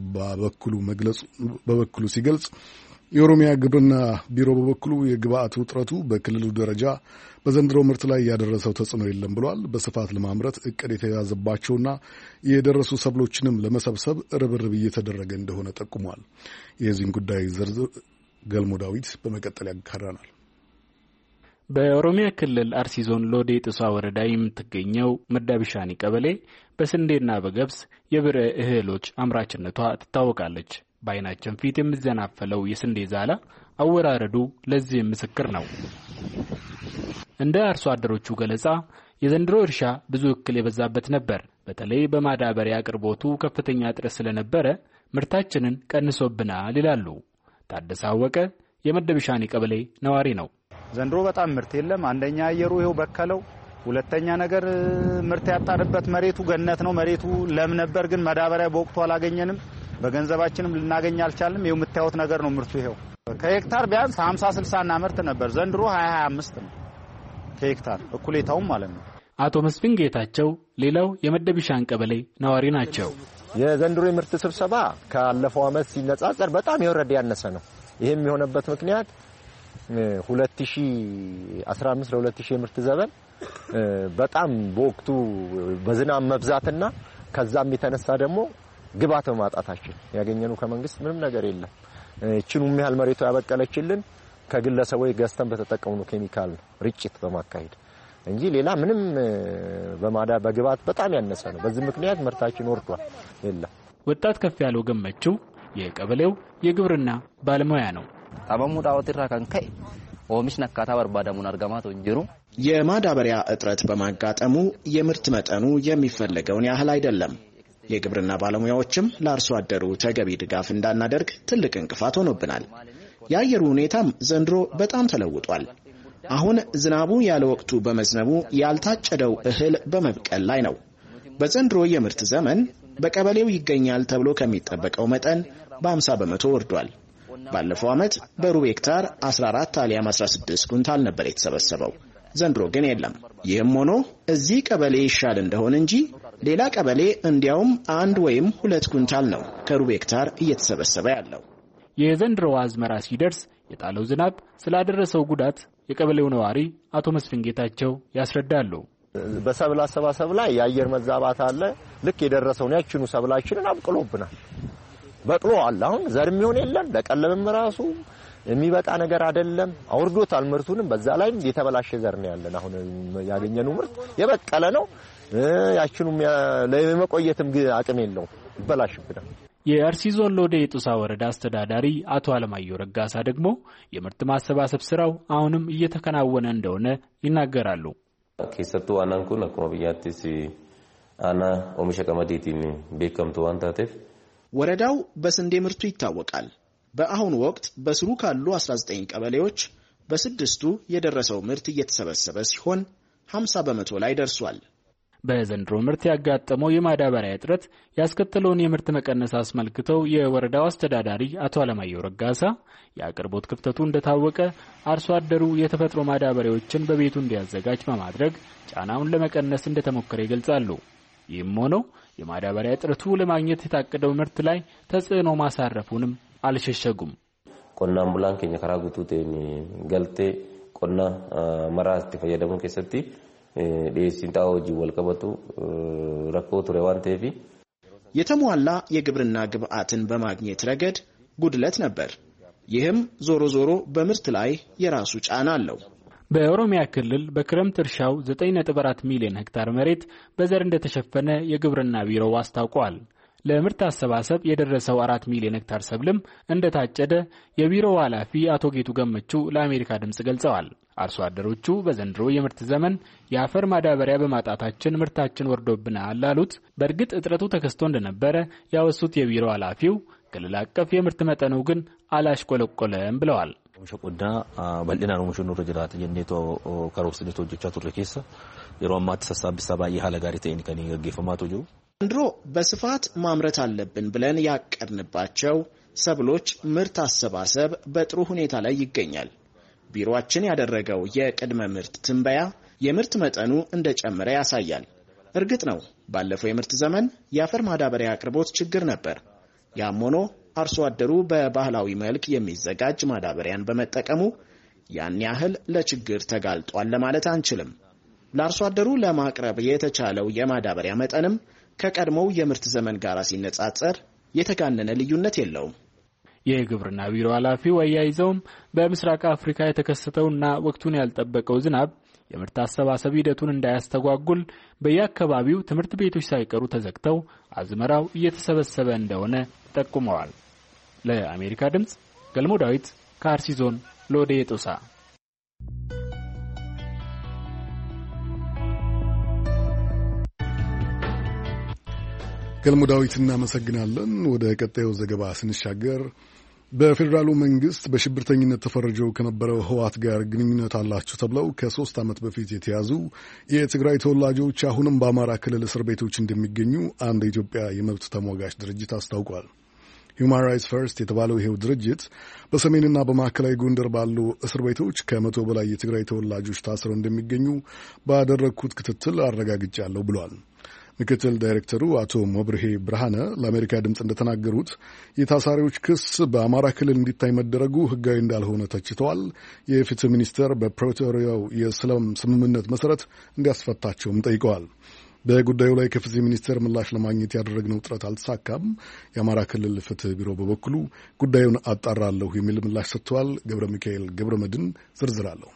በበኩሉ ሲገልጽ፣ የኦሮሚያ ግብርና ቢሮ በበኩሉ የግብአት ውጥረቱ በክልሉ ደረጃ በዘንድሮ ምርት ላይ ያደረሰው ተጽዕኖ የለም ብሏል። በስፋት ለማምረት እቅድ የተያዘባቸውና የደረሱ ሰብሎችንም ለመሰብሰብ ርብርብ እየተደረገ እንደሆነ ጠቁሟል። የዚህን ጉዳይ ዝርዝር ገልሞ ዳዊት በመቀጠል ያጋራናል። በኦሮሚያ ክልል አርሲ ዞን ሎዴ ጥሷ ወረዳ የምትገኘው መዳብሻኒ ቀበሌ በስንዴና በገብስ የብርዕ እህሎች አምራችነቷ ትታወቃለች። በዓይናችን ፊት የምዘናፈለው የስንዴ ዛላ አወራረዱ ለዚህ ምስክር ነው። እንደ አርሶ አደሮቹ ገለጻ የዘንድሮ እርሻ ብዙ እክል የበዛበት ነበር። በተለይ በማዳበሪያ አቅርቦቱ ከፍተኛ እጥረት ስለነበረ ምርታችንን ቀንሶብናል ይላሉ። ታደሰ አወቀ የመደብሻኒ ቀበሌ ነዋሪ ነው። ዘንድሮ በጣም ምርት የለም። አንደኛ አየሩ ይሄው በከለው፣ ሁለተኛ ነገር ምርት ያጣንበት መሬቱ ገነት ነው። መሬቱ ለም ነበር፣ ግን ማዳበሪያ በወቅቱ አላገኘንም። በገንዘባችንም ልናገኝ አልቻልንም። ይሄው የምታዩት ነገር ነው ምርቱ። ይሄው ከሄክታር ቢያንስ 50-60 እናመርት ነበር። ዘንድሮ 20-25 ነው ከሄክታር እኩሌታው ማለት ነው። አቶ መስፍን ጌታቸው ሌላው የመደብሻን ቀበሌ ነዋሪ ናቸው። የዘንድሮ የምርት ስብሰባ ካለፈው ዓመት ሲነጻጸር በጣም የወረደ ያነሰ ነው። ይሄም የሆነበት ምክንያት 2015 ለ2000 የምርት ዘመን በጣም በወቅቱ በዝናብ መብዛትና ከዛም የተነሳ ደግሞ ግብዓት በማጣታችን ያገኘነው ከመንግስት ምንም ነገር የለም። እቺኑም ያህል መሬቱ ያበቀለችልን ከግለሰቦች ገዝተን በተጠቀምነው ኬሚካል ርጭት በማካሄድ እንጂ ሌላ ምንም በግብዓት በጣም ያነሰ ነው። በዚህ ምክንያት ምርታችን ወርዷል። የለም። ወጣት ከፍ ያለው ገመችው የቀበሌው የግብርና ባለሙያ ነው። አባሙ ዳውትራ ካንከይ ኦሚሽን አካታ በርባዳሙን አርጋማቶ እንጀሩ የማዳበሪያ እጥረት በማጋጠሙ የምርት መጠኑ የሚፈልገውን ያህል አይደለም። የግብርና ባለሙያዎችም ለአርሶ አደሩ ተገቢ ድጋፍ እንዳናደርግ ትልቅ እንቅፋት ሆኖብናል። የአየሩ ሁኔታም ዘንድሮ በጣም ተለውጧል። አሁን ዝናቡ ያለ ወቅቱ በመዝነቡ ያልታጨደው እህል በመብቀል ላይ ነው። በዘንድሮ የምርት ዘመን በቀበሌው ይገኛል ተብሎ ከሚጠበቀው መጠን በ50 በመቶ ወርዷል። ባለፈው ዓመት በሩብ ሄክታር 14 አሊያም 16 ኩንታል ነበር የተሰበሰበው። ዘንድሮ ግን የለም። ይህም ሆኖ እዚህ ቀበሌ ይሻል እንደሆነ እንጂ ሌላ ቀበሌ እንዲያውም 1 ወይም 2 ኩንታል ነው ከሩብ ሄክታር እየተሰበሰበ ያለው። የዘንድሮ አዝመራ ሲደርስ የጣለው ዝናብ ስላደረሰው ጉዳት የቀበሌው ነዋሪ አቶ መስፍን ጌታቸው ያስረዳሉ። በሰብል አሰባሰብ ላይ የአየር መዛባት አለ። ልክ የደረሰውን ያችኑ ሰብላችንን አብቅሎብናል። በቅሎ አለ። አሁን ዘርም ይሆን የለም ለቀለምም ራሱ የሚበቃ ነገር አይደለም። አውርዶታል ምርቱንም። በዛ ላይ የተበላሸ ዘር ነው ያለን። አሁን ያገኘነው ምርት የበቀለ ነው። ያችኑም ለመቆየትም አቅም የለውም፣ ይበላሽብናል። የአርሲ ዞን ሎዴ ጡሳ ወረዳ አስተዳዳሪ አቶ አለማየሁ ረጋሳ ደግሞ የምርት ማሰባሰብ ስራው አሁንም እየተከናወነ እንደሆነ ይናገራሉ። ከሰጡ አናንኩን አኩማ ብያትስ አና ኦሚሻ ቀመዲቲን ቤከምቱ ዋንታቴፍ ወረዳው በስንዴ ምርቱ ይታወቃል። በአሁኑ ወቅት በስሩ ካሉ 19 ቀበሌዎች በ6ቱ የደረሰው ምርት እየተሰበሰበ ሲሆን 50 በመቶ ላይ ደርሷል። በዘንድሮ ምርት ያጋጠመው የማዳበሪያ እጥረት ያስከተለውን የምርት መቀነስ አስመልክተው የወረዳው አስተዳዳሪ አቶ አለማየሁ ረጋሳ የአቅርቦት ክፍተቱ እንደታወቀ አርሶ አደሩ የተፈጥሮ ማዳበሪያዎችን በቤቱ እንዲያዘጋጅ በማድረግ ጫናውን ለመቀነስ እንደተሞከረ ይገልጻሉ። ይህም ሆኖ የማዳበሪያ እጥረቱ ለማግኘት የታቀደው ምርት ላይ ተጽዕኖ ማሳረፉንም አልሸሸጉም። ቆናን ቡላን ከኛ ከራጉቱቴን ገልቴ ቆና መራት ተፈየደሙ ከሰቲ ዴሲንታው ጂወልቀበቱ ረኮ ቱሬዋንቴቪ የተሟላ የግብርና ግብዓትን በማግኘት ረገድ ጉድለት ነበር። ይህም ዞሮ ዞሮ በምርት ላይ የራሱ ጫና አለው። በኦሮሚያ ክልል በክረምት እርሻው 9.4 ሚሊዮን ሄክታር መሬት በዘር እንደተሸፈነ የግብርና ቢሮው አስታውቋል። ለምርት አሰባሰብ የደረሰው 4 ሚሊዮን ሄክታር ሰብልም እንደታጨደ የቢሮው ኃላፊ አቶ ጌቱ ገመቹ ለአሜሪካ ድምጽ ገልጸዋል። አርሶ አደሮቹ በዘንድሮ የምርት ዘመን የአፈር ማዳበሪያ በማጣታችን ምርታችን ወርዶብናል ላሉት በእርግጥ እጥረቱ ተከስቶ እንደነበረ ያወሱት የቢሮው ኃላፊው ክልል አቀፍ የምርት መጠኑ ግን አላሽቆለቆለም ብለዋል። ሸቆዳ በልናኑ ሙሽኑ ረጅራት የኔቶ ከሮስኔቶ ጆቻ ቱሬ ኬሳ የሮማት ተሳብሳ ባይ ሀለጋሪ ተይንከኒ ገገፈማቶ ጆ ዘንድሮ በስፋት ማምረት አለብን ብለን ያቀድንባቸው ሰብሎች ምርት አሰባሰብ በጥሩ ሁኔታ ላይ ይገኛል። ቢሮአችን ያደረገው የቅድመ ምርት ትንበያ የምርት መጠኑ እንደጨመረ ያሳያል። እርግጥ ነው ባለፈው የምርት ዘመን የአፈር ማዳበሪያ አቅርቦት ችግር ነበር። ያም ሆኖ አርሶ አደሩ በባህላዊ መልክ የሚዘጋጅ ማዳበሪያን በመጠቀሙ ያን ያህል ለችግር ተጋልጧል ለማለት አንችልም። ለአርሶ አደሩ ለማቅረብ የተቻለው የማዳበሪያ መጠንም ከቀድሞው የምርት ዘመን ጋር ሲነጻጸር የተጋነነ ልዩነት የለውም። የግብርና ቢሮ ኃላፊው አያይዘውም በምስራቅ አፍሪካ የተከሰተውና ወቅቱን ያልጠበቀው ዝናብ የምርት አሰባሰብ ሂደቱን እንዳያስተጓጉል በየአካባቢው ትምህርት ቤቶች ሳይቀሩ ተዘግተው አዝመራው እየተሰበሰበ እንደሆነ ጠቁመዋል። ለአሜሪካ ድምጽ ገልሞ ዳዊት ከአርሲ ዞን ሎዴ ጦሳ። ገልሞ ዳዊት እናመሰግናለን። ወደ ቀጣዩ ዘገባ ስንሻገር በፌዴራሉ መንግስት በሽብርተኝነት ተፈርጀው ከነበረው ህወሓት ጋር ግንኙነት አላቸው ተብለው ከ3 ዓመት በፊት የተያዙ የትግራይ ተወላጆች አሁንም በአማራ ክልል እስር ቤቶች እንደሚገኙ አንድ የኢትዮጵያ የመብት ተሟጋች ድርጅት አስታውቋል። ሁማን ራይትስ ፈርስት የተባለው ይሄው ድርጅት በሰሜንና በማዕከላዊ ጎንደር ባሉ እስር ቤቶች ከ100 በላይ የትግራይ ተወላጆች ታስረው እንደሚገኙ ባደረግኩት ክትትል አረጋግጫለሁ ብሏል። ምክትል ዳይሬክተሩ አቶ መብርሄ ብርሃነ ለአሜሪካ ድምፅ እንደተናገሩት የታሳሪዎች ክስ በአማራ ክልል እንዲታይ መደረጉ ሕጋዊ እንዳልሆነ ተችተዋል። የፍትህ ሚኒስቴር በፕሪቶሪያው የሰላም ስምምነት መሰረት እንዲያስፈታቸውም ጠይቀዋል። በጉዳዩ ላይ ከፍትህ ሚኒስቴር ምላሽ ለማግኘት ያደረግነው ጥረት አልተሳካም። የአማራ ክልል ፍትህ ቢሮ በበኩሉ ጉዳዩን አጣራለሁ የሚል ምላሽ ሰጥተዋል። ገብረ ሚካኤል ገብረ መድን ዝርዝር አለው።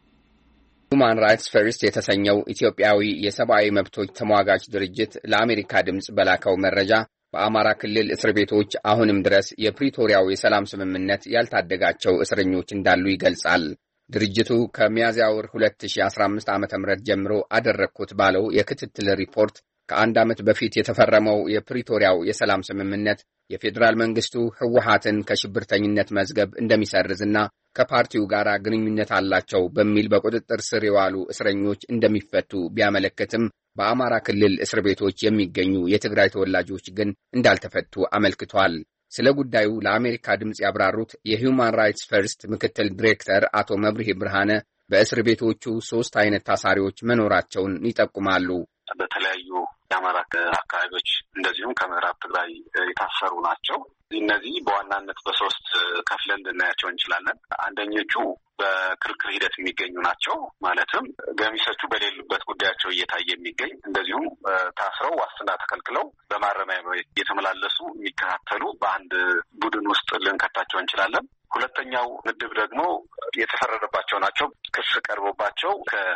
ሁማን ራይትስ ፈርስት የተሰኘው ኢትዮጵያዊ የሰብአዊ መብቶች ተሟጋች ድርጅት ለአሜሪካ ድምፅ በላከው መረጃ በአማራ ክልል እስር ቤቶች አሁንም ድረስ የፕሪቶሪያው የሰላም ስምምነት ያልታደጋቸው እስረኞች እንዳሉ ይገልጻል። ድርጅቱ ከሚያዝያ ወር 2015 ዓ.ም ጀምሮ አደረግኩት ባለው የክትትል ሪፖርት ከአንድ ዓመት በፊት የተፈረመው የፕሪቶሪያው የሰላም ስምምነት የፌዴራል መንግስቱ ህወሓትን ከሽብርተኝነት መዝገብ እንደሚሰርዝና ከፓርቲው ጋር ግንኙነት አላቸው በሚል በቁጥጥር ስር የዋሉ እስረኞች እንደሚፈቱ ቢያመለክትም በአማራ ክልል እስር ቤቶች የሚገኙ የትግራይ ተወላጆች ግን እንዳልተፈቱ አመልክቷል። ስለ ጉዳዩ ለአሜሪካ ድምፅ ያብራሩት የሂውማን ራይትስ ፈርስት ምክትል ዲሬክተር አቶ መብርሄ ብርሃነ በእስር ቤቶቹ 3 አይነት ታሳሪዎች መኖራቸውን ይጠቁማሉ። በተለያዩ የአማራ አካባቢዎች እንደዚሁም ከምዕራብ ትግራይ የታሰሩ ናቸው። እነዚህ በዋናነት በ3 ከፍለን ልናያቸው እንችላለን። አንደኞቹ በክርክር ሂደት የሚገኙ ናቸው። ማለትም ገሚሶቹ በሌሉበት ጉዳያቸው እየታየ የሚገኝ እንደዚሁም ታስረው ዋስትና ተከልክለው በማረሚያ ቤት እየተመላለሱ የሚከታተሉ በአንድ ቡድን ውስጥ ልንከታቸው እንችላለን። ሁለተኛው ምድብ ደግሞ የተፈረደባቸው ናቸው። ክስ ቀርቦባቸው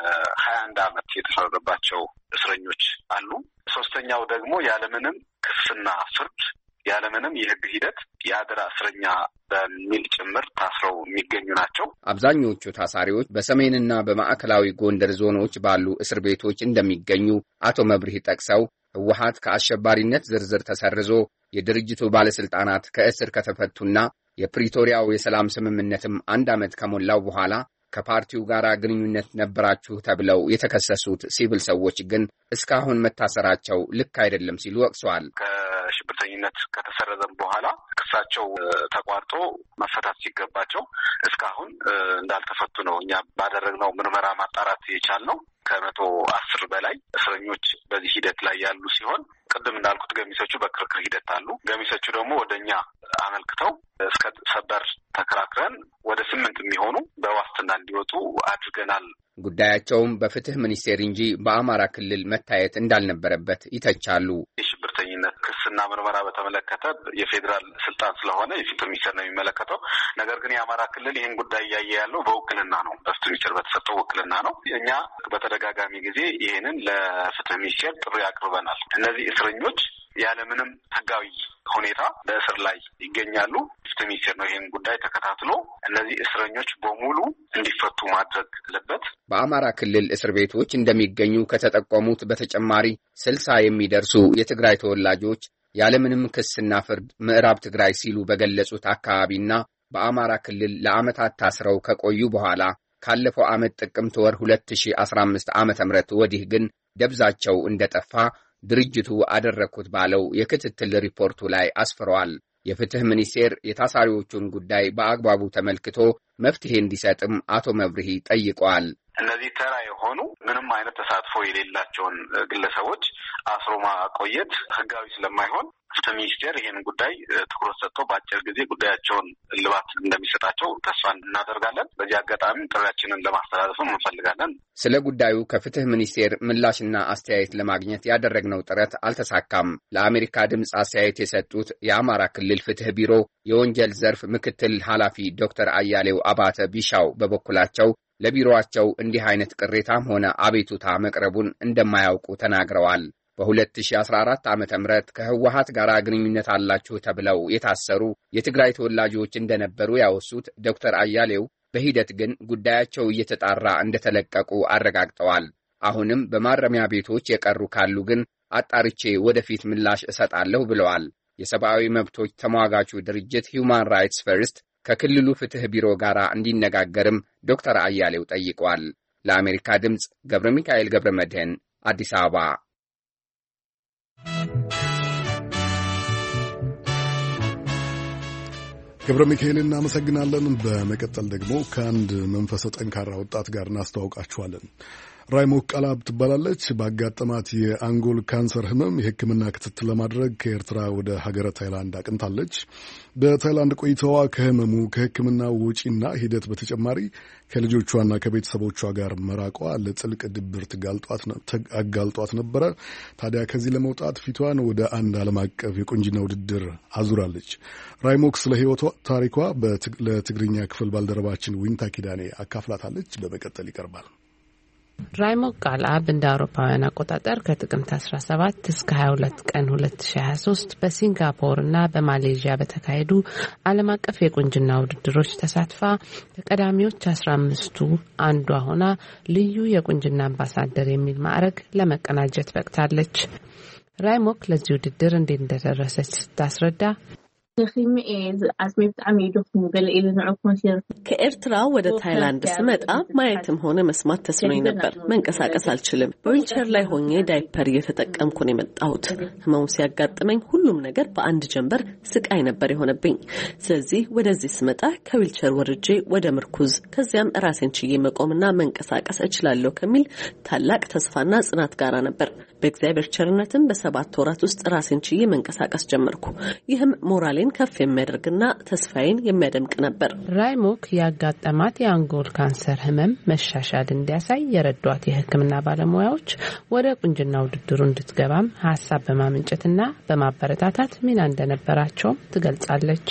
ከ21 ዓመት የተፈረደባቸው እስረኞች አሉ። ሶስተኛው ደግሞ ያለምንም ክስና ፍርድ ያለምንም የሕግ ሂደት የአደራ እስረኛ በሚል ጭምር ታስረው የሚገኙ ናቸው። አብዛኞቹ ታሳሪዎች በሰሜንና በማዕከላዊ ጎንደር ዞኖች ባሉ እስር ቤቶች እንደሚገኙ አቶ መብርሄ ጠቅሰው ህወሓት ከአሸባሪነት ዝርዝር ተሰርዞ የድርጅቱ ባለስልጣናት ከእስር ከተፈቱና የፕሪቶሪያው የሰላም ስምምነትም 1 ዓመት ከሞላው በኋላ ከፓርቲው ጋር ግንኙነት ነበራችሁ ተብለው የተከሰሱት ሲቪል ሰዎች ግን እስካሁን መታሰራቸው ልክ አይደለም ሲሉ ወቅሰዋል። ከሽብርተኝነት ከተሰረዘም በኋላ ክሳቸው ተቋርጦ መፈታት ሲገባቸው እስካሁን እንዳልተፈቱ ነው እኛ ባደረግነው ምርመራ ማጣራት የቻልነው። 110 በላይ እስረኞች በዚህ ሂደት ላይ ያሉ ሲሆን ቅድም እንዳልኩት ገሚሶቹ በክርክር ሂደት አሉ። ገሚሶቹ ደግሞ ወደኛ አመልክተው እስከ ሰበር ተከራክረን ወደ 8 የሚሆኑ በዋስትና እንዲወጡ አድርገናል። ጉዳያቸውም በፍትህ ሚኒስቴር እንጂ በአማራ ክልል መታየት እንዳልነበረበት ይተቻሉ። የሽብርተኝነት ክስና ምርመራ በተመለከተ የፌዴራል ስልጣን ስለሆነ የፍትህ ሚኒስቴር ነው የሚመለከተው። ነገር ግን የአማራ ክልል ይህን ጉዳይ እያየ ያለው በውክልና ነው፣ በፍትህ ሚኒስቴር በተሰጠው ውክልና ነው። እኛ በተደጋጋሚ ጊዜ ይህንን ለፍትህ ሚኒስቴር ጥሪ አቅርበናል። እነዚህ እስረኞች ያለምንም ህጋዊ ሁኔታ በእስር ላይ ይገኛሉ። ፍትህ ሚኒስቴር ነው ይህን ጉዳይ ተከታትሎ እነዚህ እስረኞች በሙሉ እንዲፈቱ ማድረግ አለበት። በአማራ ክልል እስር ቤቶች እንደሚገኙ ከተጠቆሙት በተጨማሪ 60 የሚደርሱ የትግራይ ተወላጆች ያለምንም ክስና ፍርድ ምዕራብ ትግራይ ሲሉ በገለጹት አካባቢና በአማራ ክልል ለዓመታት ታስረው ከቆዩ በኋላ ካለፈው ዓመት ጥቅምት ወር 2015 ዓ.ም ወዲህ ግን ደብዛቸው እንደጠፋ ድርጅቱ አደረግኩት ባለው የክትትል ሪፖርቱ ላይ አስፍረዋል። የፍትህ ሚኒስቴር የታሳሪዎቹን ጉዳይ በአግባቡ ተመልክቶ መፍትሄ እንዲሰጥም አቶ መብርሄ ጠይቀዋል። እነዚህ ተራ የሆኑ ምንም አይነት ተሳትፎ የሌላቸውን ግለሰቦች አስሮ ማቆየት ህጋዊ ስለማይሆን ፍትህ ሚኒስቴር ይህን ጉዳይ ትኩረት ሰጥቶ በአጭር ጊዜ ጉዳያቸውን እልባት እንደሚሰጣቸው ተስፋ እናደርጋለን። በዚህ አጋጣሚ ጥሪያችንን ለማስተላለፍ እንፈልጋለን። ስለ ጉዳዩ ከፍትህ ሚኒስቴር ምላሽና አስተያየት ለማግኘት ያደረግነው ጥረት አልተሳካም። ለአሜሪካ ድምፅ አስተያየት የሰጡት የአማራ ክልል ፍትህ ቢሮ የወንጀል ዘርፍ ምክትል ኃላፊ ዶክተር አያሌው አባተ ቢሻው በበኩላቸው ለቢሮአቸው እንዲህ አይነት ቅሬታም ሆነ አቤቱታ መቅረቡን እንደማያውቁ ተናግረዋል። በ2014 ዓ.ም ከህወሓት ጋር ግንኙነት አላችሁ ተብለው የታሰሩ የትግራይ ተወላጆች እንደነበሩ ያወሱት ዶክተር አያሌው በሂደት ግን ጉዳያቸው እየተጣራ እንደተለቀቁ አረጋግጠዋል። አሁንም በማረሚያ ቤቶች የቀሩ ካሉ ግን አጣርቼ ወደፊት ምላሽ እሰጣለሁ ብለዋል። የሰብአዊ መብቶች ተሟጋቹ ድርጅት ሂውማን ራይትስ ፈርስት ከክልሉ ፍትህ ቢሮ ጋር እንዲነጋገርም ዶክተር አያሌው ጠይቋል። ለአሜሪካ ድምፅ ገብረ ሚካኤል ገብረ መድህን አዲስ አበባ። ገብረ ሚካኤል እናመሰግናለን። በመቀጠል ደግሞ ከአንድ መንፈሰ ጠንካራ ወጣት ጋር እናስተዋውቃችኋለን። ራይሞክ ቃላብ ትባላለች። ባጋጠማት የአንጎል ካንሰር ህመም የሕክምና ክትትል ለማድረግ ከኤርትራ ወደ ሀገረ ታይላንድ አቅንታለች። በታይላንድ ቆይታዋ ከህመሙ ከሕክምና ወጪና ሂደት በተጨማሪ ከልጆቿና ከቤተሰቦቿ ጋር መራቋ ለጥልቅ ድብርት አጋልጧት ነበረ። ታዲያ ከዚህ ለመውጣት ፊቷን ወደ አንድ ዓለም አቀፍ የቁንጅና ውድድር አዙራለች። ራይሞክ ስለ ህይወቷ ታሪኳ ለትግርኛ ክፍል ባልደረባችን ዊንታ ኪዳኔ አካፍላታለች። በመቀጠል ይቀርባል። ራይሞክ ቃላብ እንደ አውሮፓውያን አቆጣጠር ከጥቅምት 17 እስከ 22 ቀን 2023 በሲንጋፖር እና በማሌዥያ በተካሄዱ ዓለም አቀፍ የቁንጅና ውድድሮች ተሳትፋ ከቀዳሚዎች 15ቱ አንዷ ሆና ልዩ የቁንጅና አምባሳደር የሚል ማዕረግ ለመቀናጀት በቅታለች። ራይሞክ ለዚህ ውድድር እንዴት እንደደረሰች ስታስረዳ ከኤርትራ ወደ ታይላንድ ስመጣ ማየትም ሆነ መስማት ተስኖኝ ነበር። መንቀሳቀስ አልችልም። በዊልቸር ላይ ሆኜ ዳይፐር እየተጠቀምኩ ነው የመጣሁት። ህመሙ ሲያጋጥመኝ ሁሉም ነገር በአንድ ጀንበር ስቃይ ነበር የሆነብኝ። ስለዚህ ወደዚህ ስመጣ ከዊልቸር ወርጄ ወደ ምርኩዝ፣ ከዚያም ራሴን ችዬ መቆምና መንቀሳቀስ እችላለሁ ከሚል ታላቅ ተስፋና ጽናት ጋራ ነበር። በእግዚአብሔር ቸርነትም በ7 ወራት ውስጥ ራሴን ችዬ መንቀሳቀስ ጀመርኩ። ይህም ሞራሌን ከፍ የሚያደርግና ተስፋዬን የሚያደምቅ ነበር። ራይሞክ ያጋጠማት የአንጎል ካንሰር ህመም መሻሻል እንዲያሳይ የረዷት የሕክምና ባለሙያዎች ወደ ቁንጅና ውድድሩ እንድትገባም ሀሳብ በማመንጨትና በማበረታታት ሚና እንደነበራቸውም ትገልጻለች።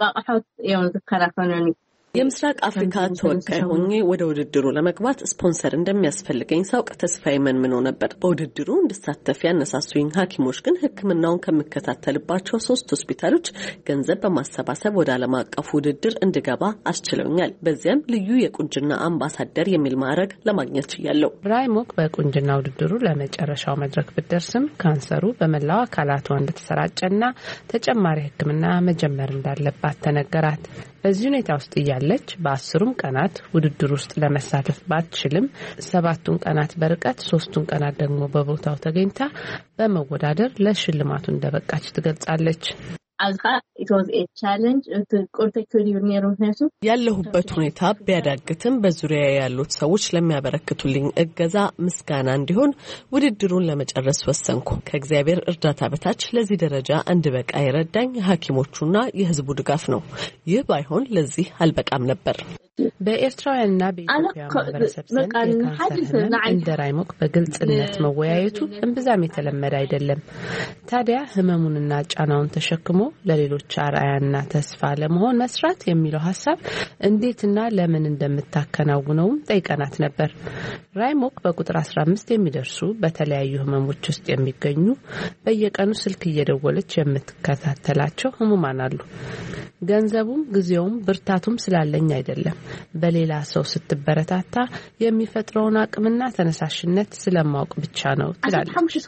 የምስራቅ አፍሪካ ተወካይ ሆኜ ወደ ውድድሩ ለመግባት ስፖንሰር እንደሚያስፈልገኝ ሳውቅ ተስፋዬ መንምኖ ነበር። በውድድሩ እንድሳተፍ ያነሳሱኝ ሐኪሞች ግን ሕክምናውን ከምከታተልባቸው 3 ሆስፒታሎች ገንዘብ በማሰባሰብ ወደ ዓለም አቀፉ ውድድር እንድገባ አስችለውኛል። በዚያም ልዩ የቁንጅና አምባሳደር የሚል ማዕረግ ለማግኘት ችያለሁ። ራይሞክ በቁንጅና ውድድሩ ለመጨረሻው መድረክ ብትደርስም ካንሰሩ በመላው አካላቷ እንደተሰራጨና ተጨማሪ ሕክምና መጀመር እንዳለባት ተነገራት። በዚህ ሁኔታ ውስጥ እያለች በ10ሩም ቀናት ውድድር ውስጥ ለመሳተፍ ባትችልም 7ቱን ቀናት በርቀት 3ቱን ቀናት ደግሞ በቦታው ተገኝታ በመወዳደር ለሽልማቱ እንደበቃች ትገልጻለች። ያለሁበት ሁኔታ ቢያዳግትም በዙሪያ ያሉት ሰዎች ለሚያበረክቱልኝ እገዛ ምስጋና እንዲሆን ውድድሩን ለመጨረስ ወሰንኩ። ከእግዚአብሔር እርዳታ በታች ለዚህ ደረጃ እንድበቃ የረዳኝ ሐኪሞቹና የህዝቡ ድጋፍ ነው። ይህ ባይሆን ለዚህ አልበቃም ነበር። በኤርትራውያንና በኢትዮጵያ ማህበረሰብ ዘንድ የካንሰር ህመም እንደ ራይሞክ በግልጽነት መወያየቱ እምብዛም የተለመደ አይደለም። ታዲያ ህመሙንና ጫናውን ተሸክሞ ለሌሎች አርአያና ተስፋ ለመሆን መስራት የሚለው ሀሳብ እንዴትና ለምን እንደምታከናውነውም ጠይቀናት ነበር። ራይሞክ በቁጥር 15 የሚደርሱ በተለያዩ ህመሞች ውስጥ የሚገኙ በየቀኑ ስልክ እየደወለች የምትከታተላቸው ህሙማን አሉ። ገንዘቡም ጊዜውም ብርታቱም ስላለኝ አይደለም፣ በሌላ ሰው ስትበረታታ የሚፈጥረውን አቅምና ተነሳሽነት ስለማወቅ ብቻ ነው ትላለች።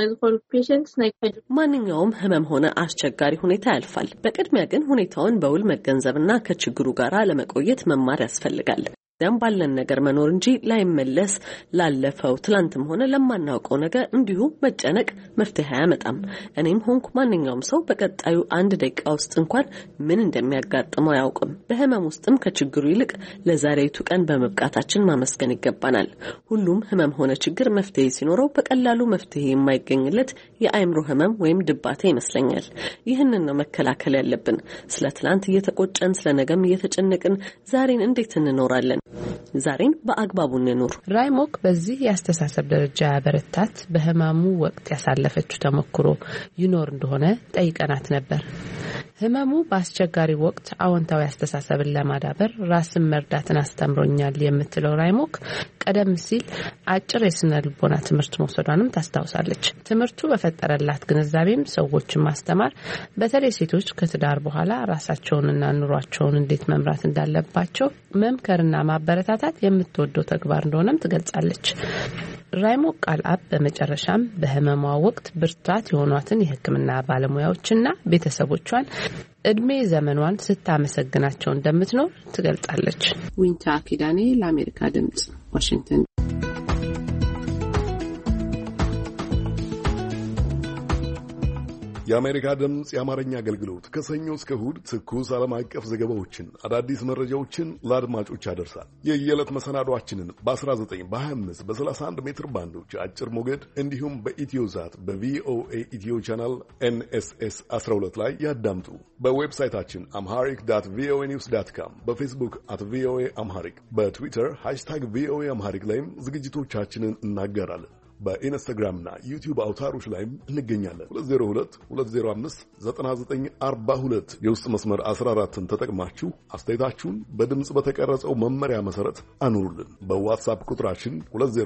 ማንኛውም ህመም ሆነ አስቸጋሪ ሁኔታ ያልፋል። በቅድሚያ ግን ሁኔታውን በውል መገንዘብና ከችግሩ ጋር ለመቆየት መማር ያስፈልጋል። ያም ባለን ነገር መኖር እንጂ ላይመለስ ላለፈው ትላንትም ሆነ ለማናውቀው ነገር እንዲሁ መጨነቅ መፍትሄ አያመጣም። እኔም ሆንኩ ማንኛውም ሰው በቀጣዩ 1 ደቂቃ ውስጥ እንኳን ምን እንደሚያጋጥመው አያውቅም። በህመም ውስጥም ከችግሩ ይልቅ ለዛሬቱ ቀን በመብቃታችን ማመስገን ይገባናል። ሁሉም ህመም ሆነ ችግር መፍትሄ ሲኖረው በቀላሉ መፍትሄ የማይገኝለት የአእምሮ ህመም ወይም ድባቴ ይመስለኛል። ይህንን ነው መከላከል ያለብን። ስለ ትላንት እየተቆጨን ስለ ነገም እየተጨነቅን ዛሬን እንዴት እንኖራለን? ዛሬን በአግባቡ እንኖር። ራይሞክ በዚህ የአስተሳሰብ ደረጃ ያበረታት በህመሙ ወቅት ያሳለፈችው ተሞክሮ ይኖር እንደሆነ ጠይቀናት ነበር። ህመሙ በአስቸጋሪ ወቅት አዎንታዊ አስተሳሰብን ለማዳበር ራስን መርዳትን አስተምሮኛል የምትለው ራይሞክ ቀደም ሲል አጭር የስነ ልቦና ትምህርት መውሰዷንም ታስታውሳለች። ትምህርቱ በፈጠረላት ግንዛቤም ሰዎችን ማስተማር፣ በተለይ ሴቶች ከትዳር በኋላ ራሳቸውንና ኑሯቸውን እንዴት መምራት እንዳለባቸው መምከርና ማበረታታት የምትወደው ተግባር እንደሆነም ትገልጻለች። ራይሞክ ቃላብ በመጨረሻም በህመሟ ወቅት ብርታት የሆኗትን የሕክምና ባለሙያዎችና ቤተሰቦቿን እድሜ ዘመኗን ስታመሰግናቸው እንደምትኖር ትገልጻለች። ዊንታ ኪዳኔ ለአሜሪካ ድምጽ ዋሽንግተን። የአሜሪካ ድምፅ የአማርኛ አገልግሎት ከሰኞ እስከ እሁድ ትኩስ ዓለም አቀፍ ዘገባዎችን፣ አዳዲስ መረጃዎችን ለአድማጮች ያደርሳል። የየዕለት መሰናዷችንን በ19 በ25 በ31 ሜትር ባንዶች አጭር ሞገድ እንዲሁም በኢትዮዛት በቪኦኤ ኢትዮ ቻናል NSS 12 ላይ ያዳምጡ። በዌብሳይታችን amharic.voanews.com፣ በፌስቡክ @VOA አምሃሪክ፣ በትዊተር #VOA አምሃሪክ ላይም ዝግጅቶቻችንን እናገራለን። በኢንስታግራምና ዩቲዩብ አውታሮች ላይም እንገኛለን። 2022059942 የውስጥ መስመር 14ን ተጠቅማችሁ አስተያየታችሁን በድምጽ በተቀረጸው መመሪያ መሰረት አኑሩልን። በዋትስአፕ ቁጥራችን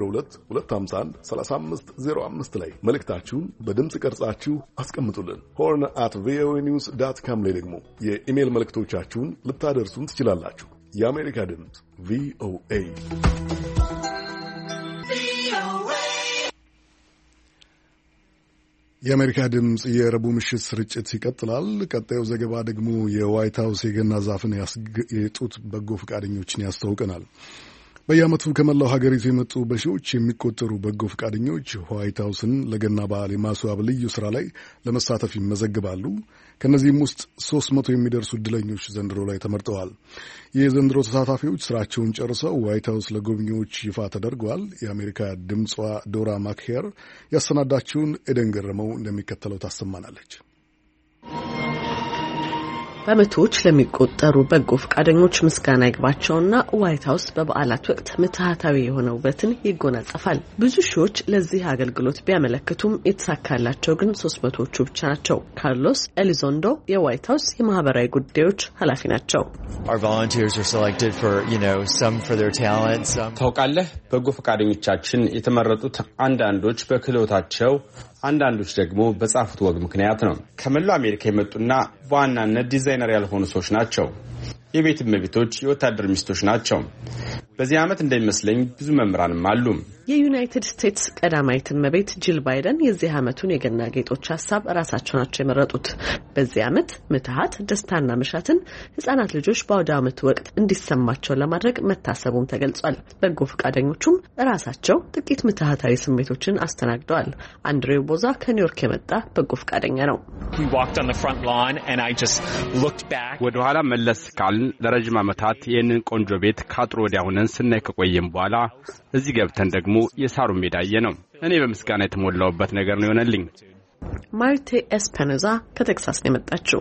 2022513505 ላይ መልእክታችሁን በድምጽ ቀርጻችሁ አስቀምጡልን። horn@voanews.com ላይ ደግሞ የኢሜል መልእክቶቻችሁን ልታደርሱን ትችላላችሁ። የአሜሪካ ድምጽ VOA የአሜሪካ ድምፅ የረቡዕ ምሽት ስርጭት ይቀጥላል። ቀጣዩ ዘገባ ደግሞ የዋይት ሀውስ የገና ዛፍን የጡት በጎ ፈቃደኞችን ያስታውቀናል። በየዓመቱ ከመላው ሀገሪቱ የመጡ በሺዎች የሚቆጠሩ በጎ ፈቃደኞች ዋይት ሀውስን ለገና በዓል የማስዋብ ልዩ ስራ ላይ ለመሳተፍ ይመዘግባሉ። ከእነዚህም ውስጥ 300 የሚደርሱ ዕድለኞች ዘንድሮ ላይ ተመርጠዋል። የዘንድሮ ተሳታፊዎች ስራቸውን ጨርሰው ዋይት ሀውስ ለጎብኚዎች ይፋ ተደርገዋል። የአሜሪካ ድምጿ ዶራ ማክሄር ያሰናዳችውን ኤደን ገረመው እንደሚከተለው ታሰማናለች። በመቶዎች ለሚቆጠሩ በጎ ፈቃደኞች ምስጋና ይግባቸውና ዋይት ሀውስ በበዓላት ወቅት ምትሃታዊ የሆነ ውበትን ይጎናጸፋል። ብዙ ሺዎች ለዚህ አገልግሎት ቢያመለክቱም የተሳካላቸው ግን 300ዎቹ ብቻ ናቸው። ካርሎስ ኤሊዞንዶ የዋይት ሀውስ የማህበራዊ ጉዳዮች ኃላፊ ናቸው። ታውቃለህ፣ በጎ ፈቃደኞቻችን የተመረጡት አንዳንዶች በክህሎታቸው፣ አንዳንዶች ደግሞ በጻፉት ወግ ምክንያት ነው። ከመላው አሜሪካ የመጡና በዋናነት ዲዛይነር ያልሆኑ ሰዎች ናቸው። የቤት እመቤቶች፣ የወታደር ሚስቶች ናቸው። በዚህ ዓመት እንደሚመስለኝ ብዙ መምህራንም አሉ። የዩናይትድ ስቴትስ ቀዳማዊት እመቤት ጂል ባይደን የዚህ ዓመቱን የገና ጌጦች ሀሳብ ራሳቸው ናቸው የመረጡት። በዚህ ዓመት ምትሃት፣ ደስታና መሻትን ህጻናት ልጆች በአውደ ዓመቱ ወቅት እንዲሰማቸው ለማድረግ መታሰቡም ተገልጿል። በጎ ፈቃደኞቹም ራሳቸው ጥቂት ምትሃታዊ ስሜቶችን አስተናግደዋል። አንድሬው ቦዛ ከኒውዮርክ የመጣ በጎ ፈቃደኛ ነው። ወደ ኋላ መለስ ካልን ለረጅም ዓመታት ይህንን ቆንጆ ቤት ካጥሩ ወዲያ ሆነን ስናይ ከቆየም በኋላ እዚህ ገብተን ደግሞ የሳሩ ሜዳዬ ነው። እኔ በምስጋና የተሞላውበት ነገር ነው የሆነልኝ። ማርቴ ኤስፐነዛ ከቴክሳስ ነው የመጣችው።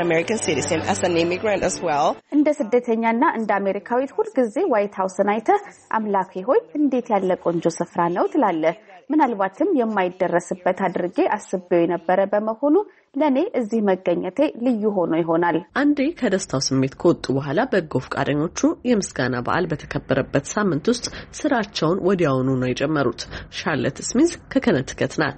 እንደ ስደተኛና እንደ አሜሪካዊት ሁልጊዜ ዋይት ሀውስን አይተህ አምላኬ ሆይ እንዴት ያለ ቆንጆ ስፍራ ነው ትላለህ። ምናልባትም የማይደረስበት አድርጌ አስቤው የነበረ በመሆኑ ለኔ እዚህ መገኘቴ ልዩ ሆኖ ይሆናል። አንዴ ከደስታው ስሜት ከወጡ በኋላ በጎ ፈቃደኞቹ የምስጋና በዓል በተከበረበት ሳምንት ውስጥ ስራቸውን ወዲያውኑ ነው የጀመሩት። ሻርለት ስሚዝ ከከነቲከት ናት።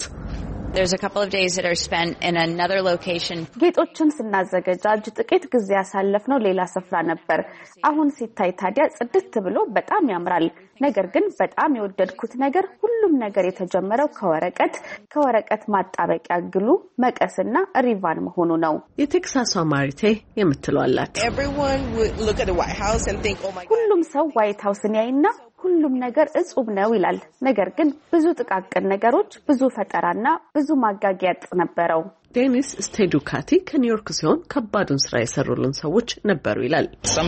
ጌጦችን ስናዘገጃጅ ጥቂት ጊዜ ያሳለፍነው ሌላ ስፍራ ነበር። አሁን ሲታይ ታዲያ ጽድት ብሎ በጣም ያምራል። ነገር ግን በጣም የወደድኩት ነገር ሁሉም ነገር የተጀመረው ከወረቀት ማጣበቂያ ግሉ፣ መቀስና ሪቫን መሆኑ ነው። የቴክሳሷ ማሪቴ የምትለዋላት ሁሉም ሰው ዋይት ሀውስን ያይና ሁሉም ነገር እጹብ ነው ይላል። ነገር ግን ብዙ ጥቃቅን ነገሮች፣ ብዙ ፈጠራና ብዙ ማጋጊያጥ ነበረው። ዴኒስ ስቴዱካቲ ከኒውዮርክ ሲሆን ከባዱን ስራ የሰሩልን ሰዎች ነበሩ ይላል።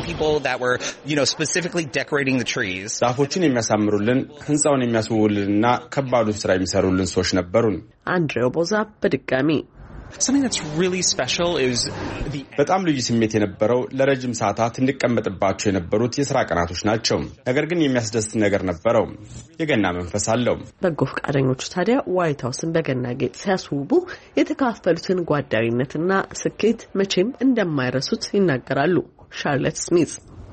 ዛፎችን የሚያሳምሩልን፣ ህንፃውን የሚያስውቡልንና ከባዱን ስራ የሚሰሩልን ሰዎች ነበሩን። አንድሬው ቦዛ በድጋሚ በጣም ልዩ ስሜት የነበረው ለረጅም ሰዓታት እንቀመጥባቸው የነበሩት የሥራ ቀናቶች ናቸው። ነገር ግን የሚያስደስት ነገር ነበረው። የገና መንፈስ አለው። በጎ ፈቃደኞቹ ታዲያ ዋይት ሀውስን በገና ጌጥ ሲያስውቡ የተካፈሉትን ጓዳሪነትና ስኬት መቼም እንደማይረሱት ይናገራሉ። ሻርለት ስሚዝ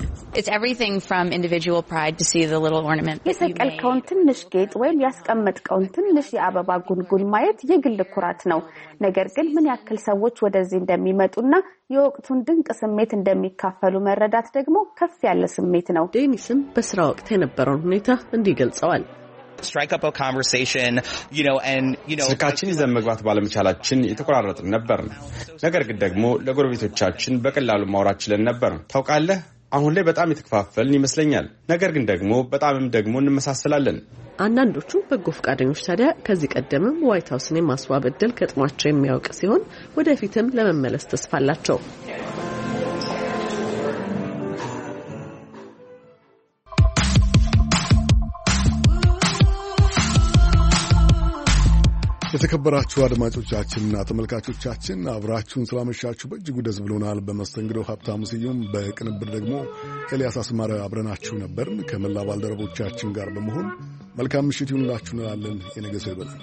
የሰቀልከውን ትንሽ ጌጥ ወይም ያስቀመጥከውን ትንሽ የአበባ ጉንጉን ማየት የግል ኩራት ነው። ነገር ግን ምን ያክል ሰዎች ወደዚህ እንደሚመጡና የወቅቱን ድንቅ ስሜት እንደሚካፈሉ መረዳት ደግሞ ከፍ ያለ ስሜት ነው። ዴኒስም በስራ ወቅት የነበረውን ሁኔታ እንዲህ ገልጸዋል። ስልካችን ይዘን መግባት ባለመቻላችን የተቆራረጥን ነበር። ነገር ግን ደግሞ ለጎረቤቶቻችን በቀላሉ ማውራት ችለን ነበር። ታውቃለህ፣ አሁን ላይ በጣም የተከፋፈልን ይመስለኛል። ነገር ግን ደግሞ በጣምም ደግሞ እንመሳሰላለን። አንዳንዶቹ በጎ ፈቃደኞች ታዲያ ከዚህ ቀደምም ዋይት ሀውስን የማስዋብ ዕድል ገጥሟቸው የሚያውቅ ሲሆን ወደፊትም ለመመለስ ተስፋ አላቸው። የተከበራችሁ አድማጮቻችንና ተመልካቾቻችን አብራችሁን ስላመሻችሁ በእጅጉ ደስ ብሎናል። በመስተንግዶ ሀብታሙ ስዩም፣ በቅንብር ደግሞ ኤልያስ አስማረ አብረናችሁ ነበርን። ከመላ ባልደረቦቻችን ጋር በመሆን መልካም ምሽት ይሁንላችሁ እንላለን። የነገ ሰው ይበለን።